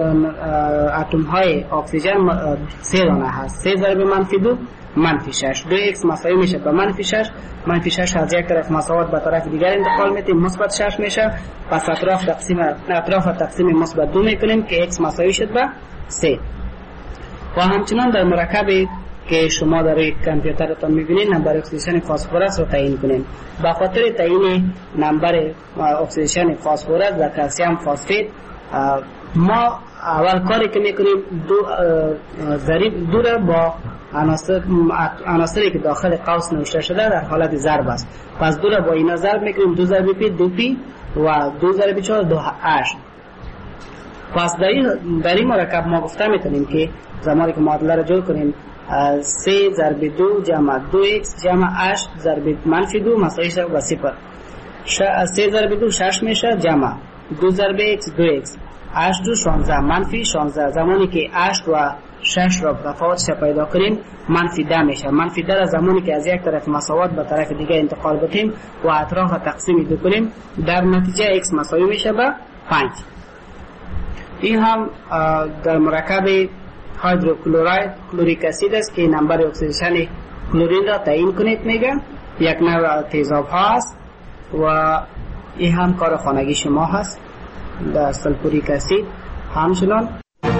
اتم های اکسیژن سه دانه هست. سه ضرب منفی دو منفی شش. دو x مساوی میشه با منفی شش. منفی شش از یک طرف مساوات به طرف دیگر انتقال میدیم مثبت شش میشه. پس اطراف تقسیم اطراف تقسیم مثبت دو میکنیم که x مساوی شد با سه. و همچنان در مرکبی که شما در کامپیوترتان میبینید نمبر اکسیژن فسفرس رو تعیین کنید. به خاطر تعیین نمبر اکسیژن فسفرس و کلسیم فسفید ما اول کاری که میکنیم دو ضریب دو را با عناصر عناصری که داخل قوس نوشته شده در حالت ضرب است. پس دو را با اینا ضرب میکنیم. دو ضرب پی دو پی و دو ضرب چهار دو اش. پس در این در این مرکب ما گفته میتونیم که زمانی که معادله را جور کنیم سه ضرب دو جمع دو x جمع اش ضرب منفی دو مساوی شد با صفر. سه ضرب دو شش میشه جمع دو ضرب x دو x اش دو شانزده منفی شانزده. زمانی که اش و شش را تفاوتش پیدا کنیم منفی ده میشه. منفی ده را زمانی که از یک طرف مساوات به طرف دیگه انتقال بدیم و اطراف تقسیم دو کنیم در نتیجه x مساوی میشه با پنج. این هم در مرکب هیدروکلوراید کلوریک اسید است که نمبر اکسیژن کلورین را تعیین کنید میگه. یک نوع تیزاب ها است و این هم کار خانگی شما هست در سلفوریک اسید. همچنان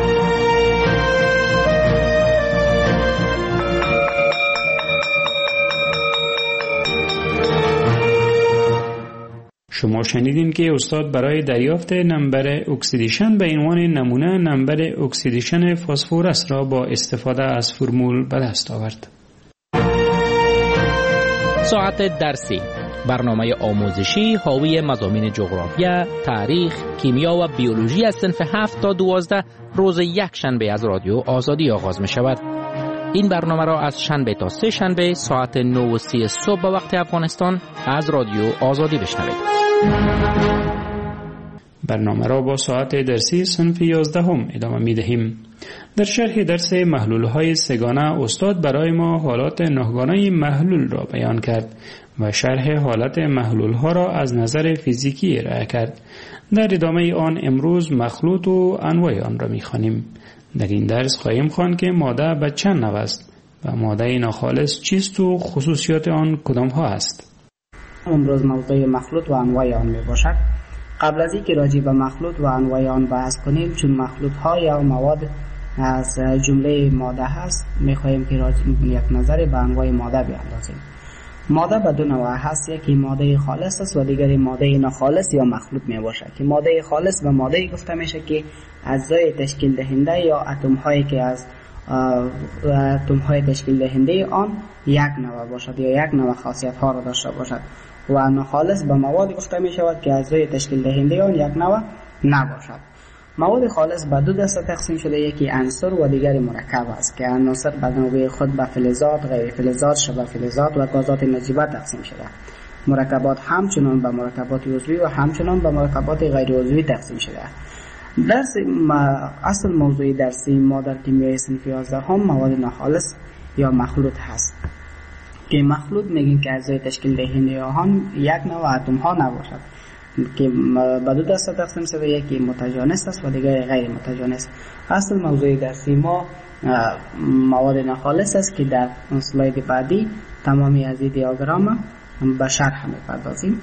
شما شنیدین که استاد برای دریافت نمبر اکسیدیشن به عنوان نمونه نمبر اکسیدیشن فسفرس را با استفاده از فرمول به دست آورد. ساعت درسی، برنامه آموزشی حاوی مضامین جغرافیا، تاریخ، کیمیا و بیولوژی از صنف هفت تا دوازده روز یک شنبه از رادیو آزادی آغاز می شود. این برنامه را از شنبه تا سه شنبه ساعت نه و سی صبح به وقت افغانستان از رادیو آزادی بشنوید. برنامه را با ساعت درسی صنف یازدهم ادامه می دهیم. در شرح درس محلول‌های سه‌گانه استاد برای ما حالات نه‌گانه محلول را بیان کرد و شرح حالت محلول‌ها را از نظر فیزیکی ارائه کرد. در ادامه آن امروز مخلوط و انواع آن را می‌خوانیم. در این درس خواهیم خواند که ماده به چند نوع است. و ماده ناخالص چیست و خصوصیات آن کدام ها است؟ امروز موضوع مخلوط و انواع آن می باشد. قبل از اینکه راجع به مخلوط و انواع آن بحث کنیم، چون مخلوط ها یا مواد از جمله ماده هست، می خواهیم که یک نظر به انواع ماده بیاندازیم. ماده به دو نوع هست، یکی ماده خالص است و دیگری ماده ناخالص یا مخلوط می باشد. که ماده خالص به ماده گفته میشه که اجزای تشکیل دهنده یا اتم هایی که از اتم های تشکیل دهنده آن یک نوع باشد یا یک نوع خاصیت ها را داشته باشد. و ناخالص به مواد گفته می شود که اجزای تشکیل دهنده آن یک نوع نباشد. مواد خالص به دو دسته تقسیم شده، یکی عنصر و دیگری مرکب است که عناصر به نوبه خود به فلزات، غیر فلزات، شبه فلزات و گازات نجیبه تقسیم شده. مرکبات همچنان به مرکبات عضوی و همچنان به مرکبات غیر عضوی تقسیم شده. درس اصل موضوع درسی ما در کیمیای صنف یازده هم مواد ناخالص یا مخلوط هست که مخلوط میگیم که اجزای تشکیل دهنده آن یک نوع اتم ها نباشد که به دو دسته تقسیم شده، یکی متجانس است و دیگری غیر متجانس. اصل موضوع درسی ما مواد ناخالص است که در اسلاید بعدی تمامی از این دیاگرام به شرح می‌پردازیم.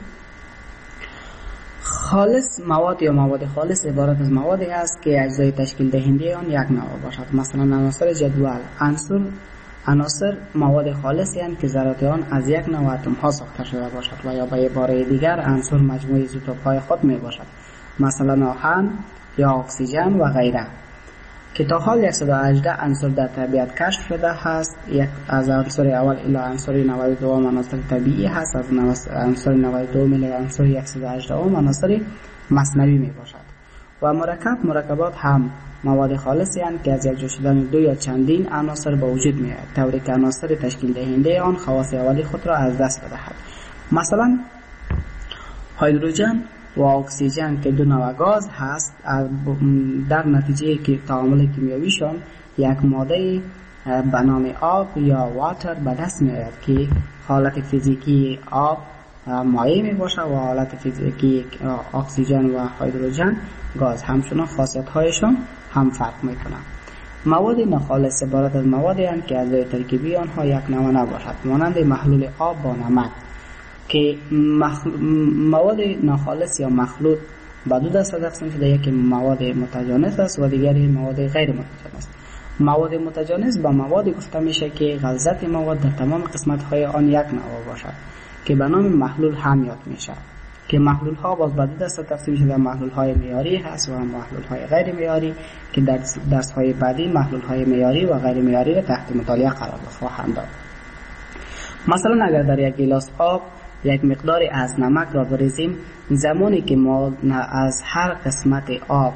خالص مواد یا مواد خالص عبارت از موادی است که اجزای تشکیل دهنده آن یک نوع باشد. مثلا عناصر جدول عنصر عناصر مواد خالصی هستند که ذرات آن از یک نوع اتم ها ساخته شده باشد و یا به عباره دیگر عنصر مجموعه ایزوتوپ های خود می باشد، مثلا آهن یا اکسیژن و غیره، که تا حال صد و هجده عنصر در طبیعت کشف شده است. یک از عنصر اول الی عنصر نود و دو عناصر طبیعی هست، از عنصر نود و دو الی عنصر صد و هجده عناصر مصنوعی می باشد. و مرکب مرکبات هم مواد خالصی هستند که از یک جا شدن دو یا چندین عناصر به وجود می آید، طوری که عناصر تشکیل دهنده آن خواص اولی خود را از دست بدهد. مثلا هیدروژن و اکسیژن که دو نوع گاز هست، در نتیجه که تعامل کیمیاییشان یک ماده به نام آب یا واتر به دست می آید که حالت فیزیکی آب مایع می باشد و حالت فیزیکی اکسیژن و هیدروژن گاز. همچنان خاصیت هایشان هم فرق می کنند. مواد ناخالص عبارت از موادی هستند که اجزای ترکیبی آنها یک نوع نباشد، مانند محلول آب با نمک. که مخل... مواد ناخالص یا مخلوط به دو دسته تقسیم شده، یکی مواد متجانس است و دیگری مواد غیر متجانس. مواد متجانس با مواد گفته میشه که غلظت مواد در تمام قسمت های آن یک نوع باشد که به نام محلول هم یاد میشه. که محلول ها باز به دو دسته تقسیم شده، محلول های معیاری هست و محلول های غیر معیاری که در درس های بعدی محلول های معیاری و غیر معیاری را تحت مطالعه قرار خواهند داد. مثلا اگر در یک گیلاس آب یک مقداری از نمک را بریزیم، زمانی که ما از هر قسمت آب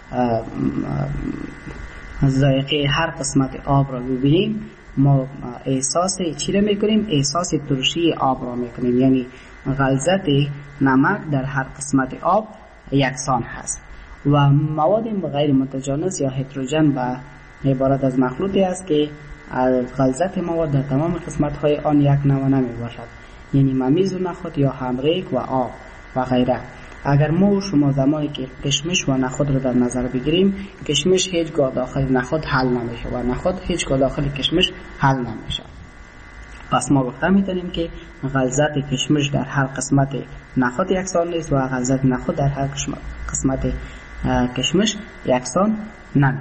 ذائقه هر قسمت آب را ببینیم، ما احساس چی را میکنیم؟ احساس ترشی آب را میکنیم، یعنی غلظت نمک در هر قسمت آب یکسان هست. و مواد غیر متجانس یا هتروژن به عبارت از مخلوطی است که غلظت مواد در تمام قسمت های آن یک نوع نمی باشد، یعنی ممیز و نخود یا همریک و آب و غیره. اگر ما و شما زمانی که کشمش و نخود رو در نظر بگیریم، کشمش هیچگاه داخل نخود حل نمیشه و نخود هیچگاه داخل کشمش حل نمیشه. پس ما گفته میتونیم که غلظت کشمش در هر قسمت نخود یکسان نیست و غلظت نخود در هر قسمت کشمش یکسان نه.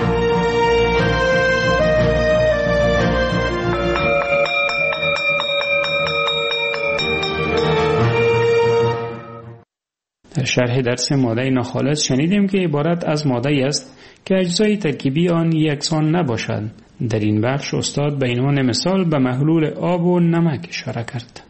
در شرح درس ماده ناخالص شنیدیم که عبارت از ماده است که اجزای ترکیبی آن یکسان نباشد. در این بخش استاد به عنوان مثال به محلول آب و نمک اشاره کرد.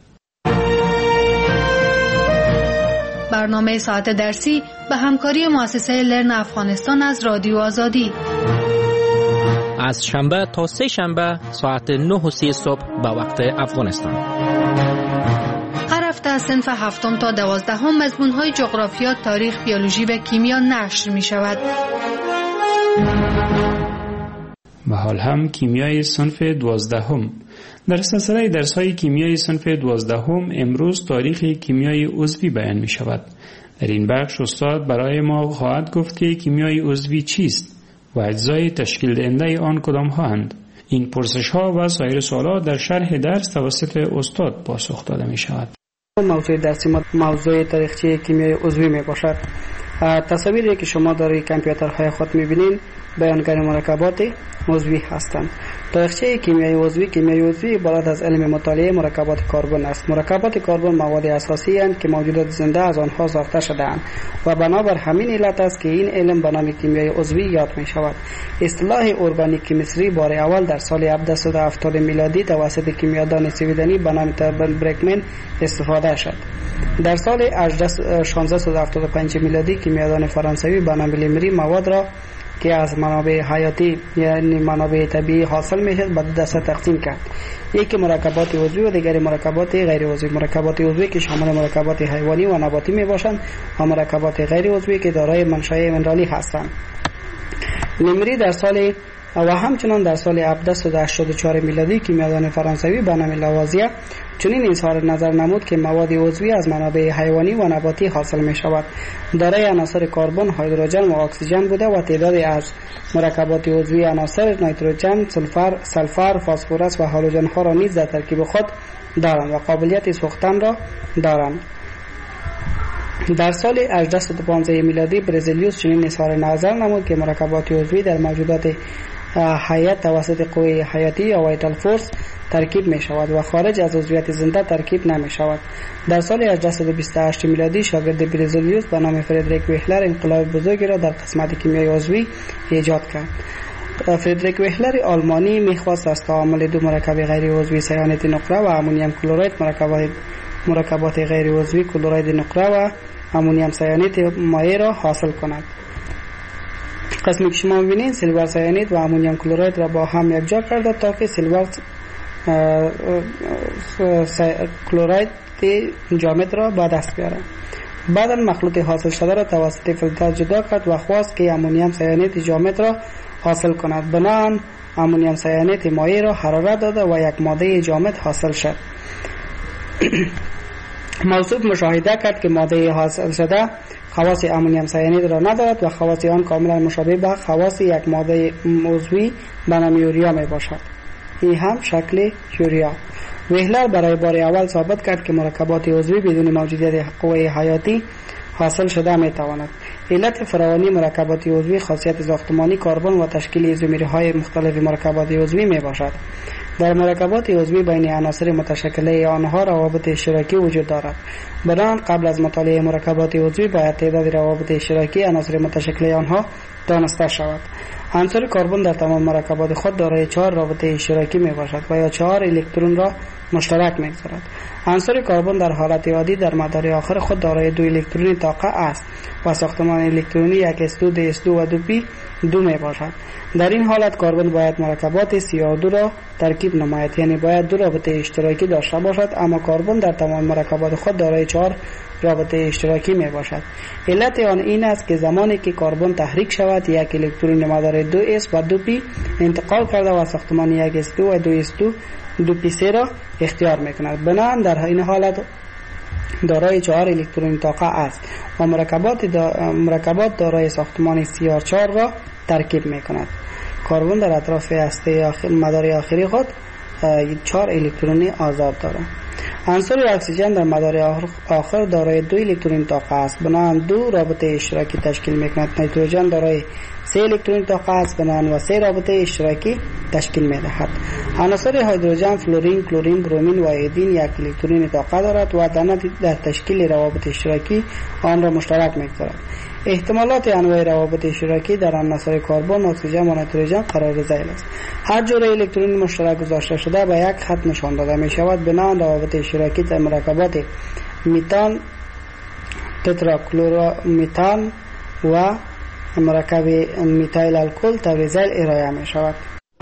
برنامه ساعت درسی به همکاری مؤسسه لرن افغانستان از رادیو آزادی از شنبه تا سه شنبه ساعت نه و سی صبح به وقت افغانستان. هر هفته از صنف هفتم تا دوازدهم مضمون‌های جغرافیا، تاریخ، بیولوژی و کیمیا نشر می شود. و حال هم کیمیای صنف دوازدهم. در سلسله درس‌های کیمیای صنف دوازدهم امروز تاریخ کیمیای عضوی بیان می شود. در این بخش استاد برای ما خواهد گفت که کیمیای عضوی چیست و اجزای تشکیل دهنده آن کدام هستند. این پرسش ها و سایر سوالات در شرح درس توسط استاد پاسخ داده می شود. موضوع درسی ما موضوع تاریخچه کیمیای عضوی می باشد. تصاویری که شما در کامپیوترهای خود می بینید بیانگر مرکبات عضوی هستند. تاریخچه کیمیای عضوی کیمیای عضوی عبارت از علم مطالعه مرکبات کربن است. مرکبات کربن مواد اساسی اند که موجودات زنده از آنها ساخته شده اند و بنابر همین علت است که این علم به نام کیمیای عضوی یاد می شود. اصطلاح ارگانیک کیمستری بار اول در سال هفتصد و هفتاد میلادی توسط کیمیادان سویدنی به نام تربن برکمن استفاده شد. در سال شانزده و هفتاد و پنج میلادی کیمیادان فرانسوی به نام لیمری مواد را که از منابع حیاتی یعنی منابع طبیعی حاصل میشد به دو دسته تقسیم کرد. یکی مرکبات عضوی و دیگری مرکبات غیر عضوی. مرکبات عضوی که شامل مرکبات حیوانی و نباتی می باشند و مرکبات غیر عضوی که دارای منشأ منرالی هستند. لیمری در سال و همچنان در سال هفتصد و هشتاد و چهار میلادی کیمیادان فرانسوی به نام لاوازیه چنین اظهار نظر نمود که مواد عضوی از منابع حیوانی و نباتی حاصل می شود. دارای عناصر کربن، هیدروژن و اکسیژن بوده و تعدادی از مرکبات عضوی عناصر نیتروژن، سلفر، سلفر، فسفرس و هالوژن ها را نیز در ترکیب خود دارند و قابلیت سوختن را دارند. در سال هجده و پانزده میلادی برزیلیوس چنین اظهار نظر نمود که مرکبات عضوی در موجودات حیات توسط قوه حیاتی یا وایتال فورس ترکیب می شود و خارج از عضویت زنده ترکیب نمی شود. در سال هجده و بیست و هشت میلادی شاگرد برزیلیوس به نام فردریک ویهلر انقلاب بزرگی را در قسمت کیمیای عضوی ایجاد کرد. فردریک ویهلر آلمانی می‌خواست از تعامل دو مرکب غیر عضوی سیانید نقره و امونیم کلراید مرکبات مرکبات غیر عضوی کلراید نقره و امونیم سیانید مایع را حاصل کند. قسمی که شما می‌بینید سیلور سیانید و امونیم کلراید را با هم یکجا کرده تا که سیلور کلراید جامد را به دست بیارد. بعدا مخلوط حاصل شده را توسط فیلتر جدا کرد و خواست که امونیم سیانید جامد را حاصل کند. بنابراین امونیم سیانید مایع را حرارت داده و یک ماده جامد حاصل شد. موصوف مشاهده کرد که ماده حاصل شده خواص امونیم سیانید را ندارد و خواص آن کاملا مشابه به خواص یک ماده عضوی به نام یوریا می باشد. این هم شکل یوریا. ویهلر برای بار اول ثابت کرد که مرکبات عضوی بدون موجودیت قوه حیاتی حاصل شده می تواند. علت فراوانی مرکبات عضوی خاصیت ساختمانی کربن و تشکیل ایزومرهای مختلف مرکبات عضوی می باشد. در مرکبات عضوی بین عناصر متشکله آنها روابط اشتراکی وجود دارد. بنابراین قبل از مطالعه مرکبات عضوی باید تعداد روابط اشتراکی عناصر متشکله آنها دانسته شود. عنصر کربن در تمام مرکبات خود دارای چهار رابطه اشتراکی می باشد و یا چهار الکترون را مشترک می‌گذارد. عنصر کربن در حالت عادی در مدار آخر خود دارای دو الکترونی طاقه است و ساختمان الکترونی یک اس دو، دی اس دو و دو پی دو می باشد. در این حالت کربن باید مرکبات سی او دو را ترکیب نماید، یعنی باید دو رابطه اشتراکی داشته باشد، اما کربن در تمام مرکبات خود دارای چهار رابطه اشتراکی می باشد. علت آن این است که زمانی که کربن تحریک شود یک الکترون مدار دو اس و دو پی انتقال کرده و ساختمان یک اس دو و دو اس دو دو پی سه را اختیار میکند. بنابراین در این حالت دارای چهار الکترون طاقه است و مرکبات دا مرکبات دارای ساختمان سی آر چهار را ترکیب میکند. کربن در اطراف هسته آخر مدار آخری خود چهار الکترونی آزاد دارد. عنصر اکسیژن در مدار آخر دارای دو الکترون طاقه است، بنابراین دو رابطه اشتراکی تشکیل میکند. نیتروژن دارای سه الکترون طاقه است، بنابراین و سه رابطه اشتراکی تشکیل میدهد. عناصر هیدروژن، فلورین، کلورین، برومین و ایودین یک الکترون طاقه دارد و در تشکیل روابط اشتراکی آن را مشترک میگذارد. احتمالات انواع روابط اشتراکی در عناصر کربن، اکسیژن و نیتروژن قرار ذیل است. هر جور الکترون مشترک گذاشته شده به یک خط نشان داده می شود. بنابراین روابط اشتراکی در مرکبات میتان، تتراکلورو میتان و مرکب میتایل الکل طور ذیل ارائه می شود.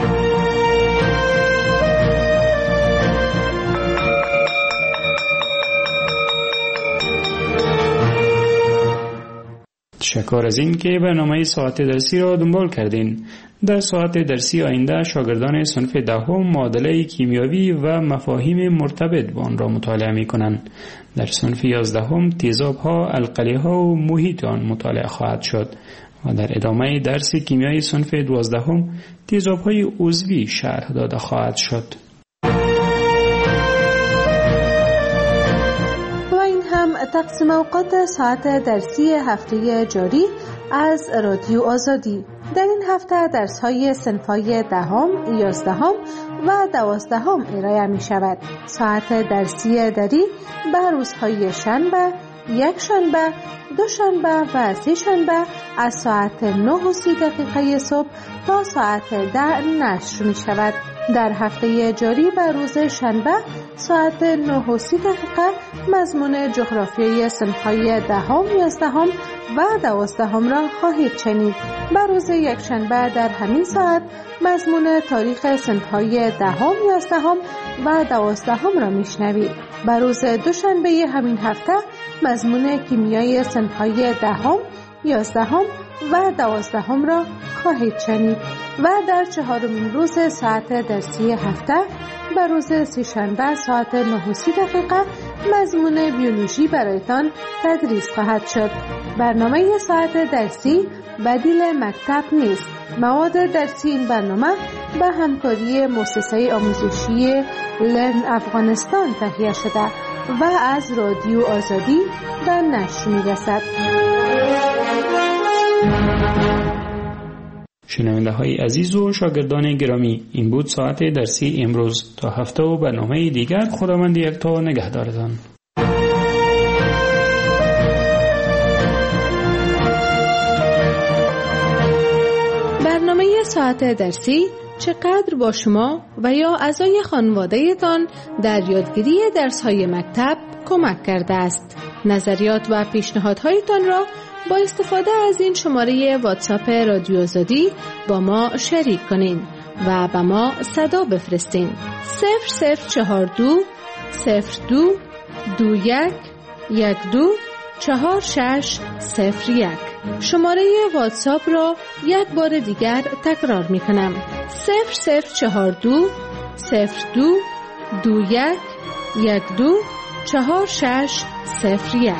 تشکر از این که برنامه ساعت درسی را دنبال کردین. در ساعت درسی آینده شاگردان صنف دهم معادله کیمیاوی و مفاهیم مرتبط با آن را مطالعه می کنند. در صنف یازدهم تیزاب ها، القلی ها و محیط آن مطالعه خواهد شد و در ادامه درس کیمیای صنف دوازدهم تیزاب‌های عضوی شرح داده خواهد شد. و این هم تقسیم اوقات ساعت درسی هفته جاری از رادیو آزادی. در این هفته درس‌های صنف‌های دهم، یازدهم و دوازدهم ارائه می شود. ساعت درسی دری به روزهای شنبه، یک شنبه، دو شنبه و سه شنبه از ساعت نه و سی دقیقه صبح تا ساعت ده نشر می شود. در هفته جاری به روز شنبه ساعت نه و سی دقیقه مضمون جغرافیای صنف‌های دهم، یازدهم و دوازدهم را خواهید شنید. به روز یک شنبه در همین ساعت مضمون تاریخ صنف‌های دهم، یازدهم و دوازدهم را میشنوید. به روز دوشنبه همین هفته مضمون کیمیای صنف‌های دهم، یازدهم و دوازدهم را خواهید شنید و در چهارمین روز ساعت درسی هفته به روز سه‌شنبه ساعت نه و سی دقیقه مضمون بیولوژی برایتان تدریس خواهد شد. برنامه ساعت درسی بدیل مکتب نیست. مواد درسی این برنامه به همکاری مؤسسه آموزشی لرن افغانستان تهیه شده و از رادیو آزادی به نشر می‌رسد. شنونده های عزیز و شاگردان گرامی، این بود ساعت درسی امروز. تا هفته و برنامه دیگر خداوند یکتا نگهدارتان. برنامه ساعت درسی چقدر با شما و یا اعضای خانواده‌تان در یادگیری درس‌های مکتب کمک کرده است. نظریات و پیشنهادهایتان را با استفاده از این شماره واتساپ رادیو آزادی با ما شریک کنین و به ما صدا بفرستین. صفر صفر چهار دو صفر دو دو یک یک دو چهار شش صفر یک. شماره واتساپ را یک بار دیگر تکرار می کنم. صفر صفر چهار دو صفر دو دو یک یک دو چهار شش صفر یک.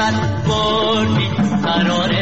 بردی قرار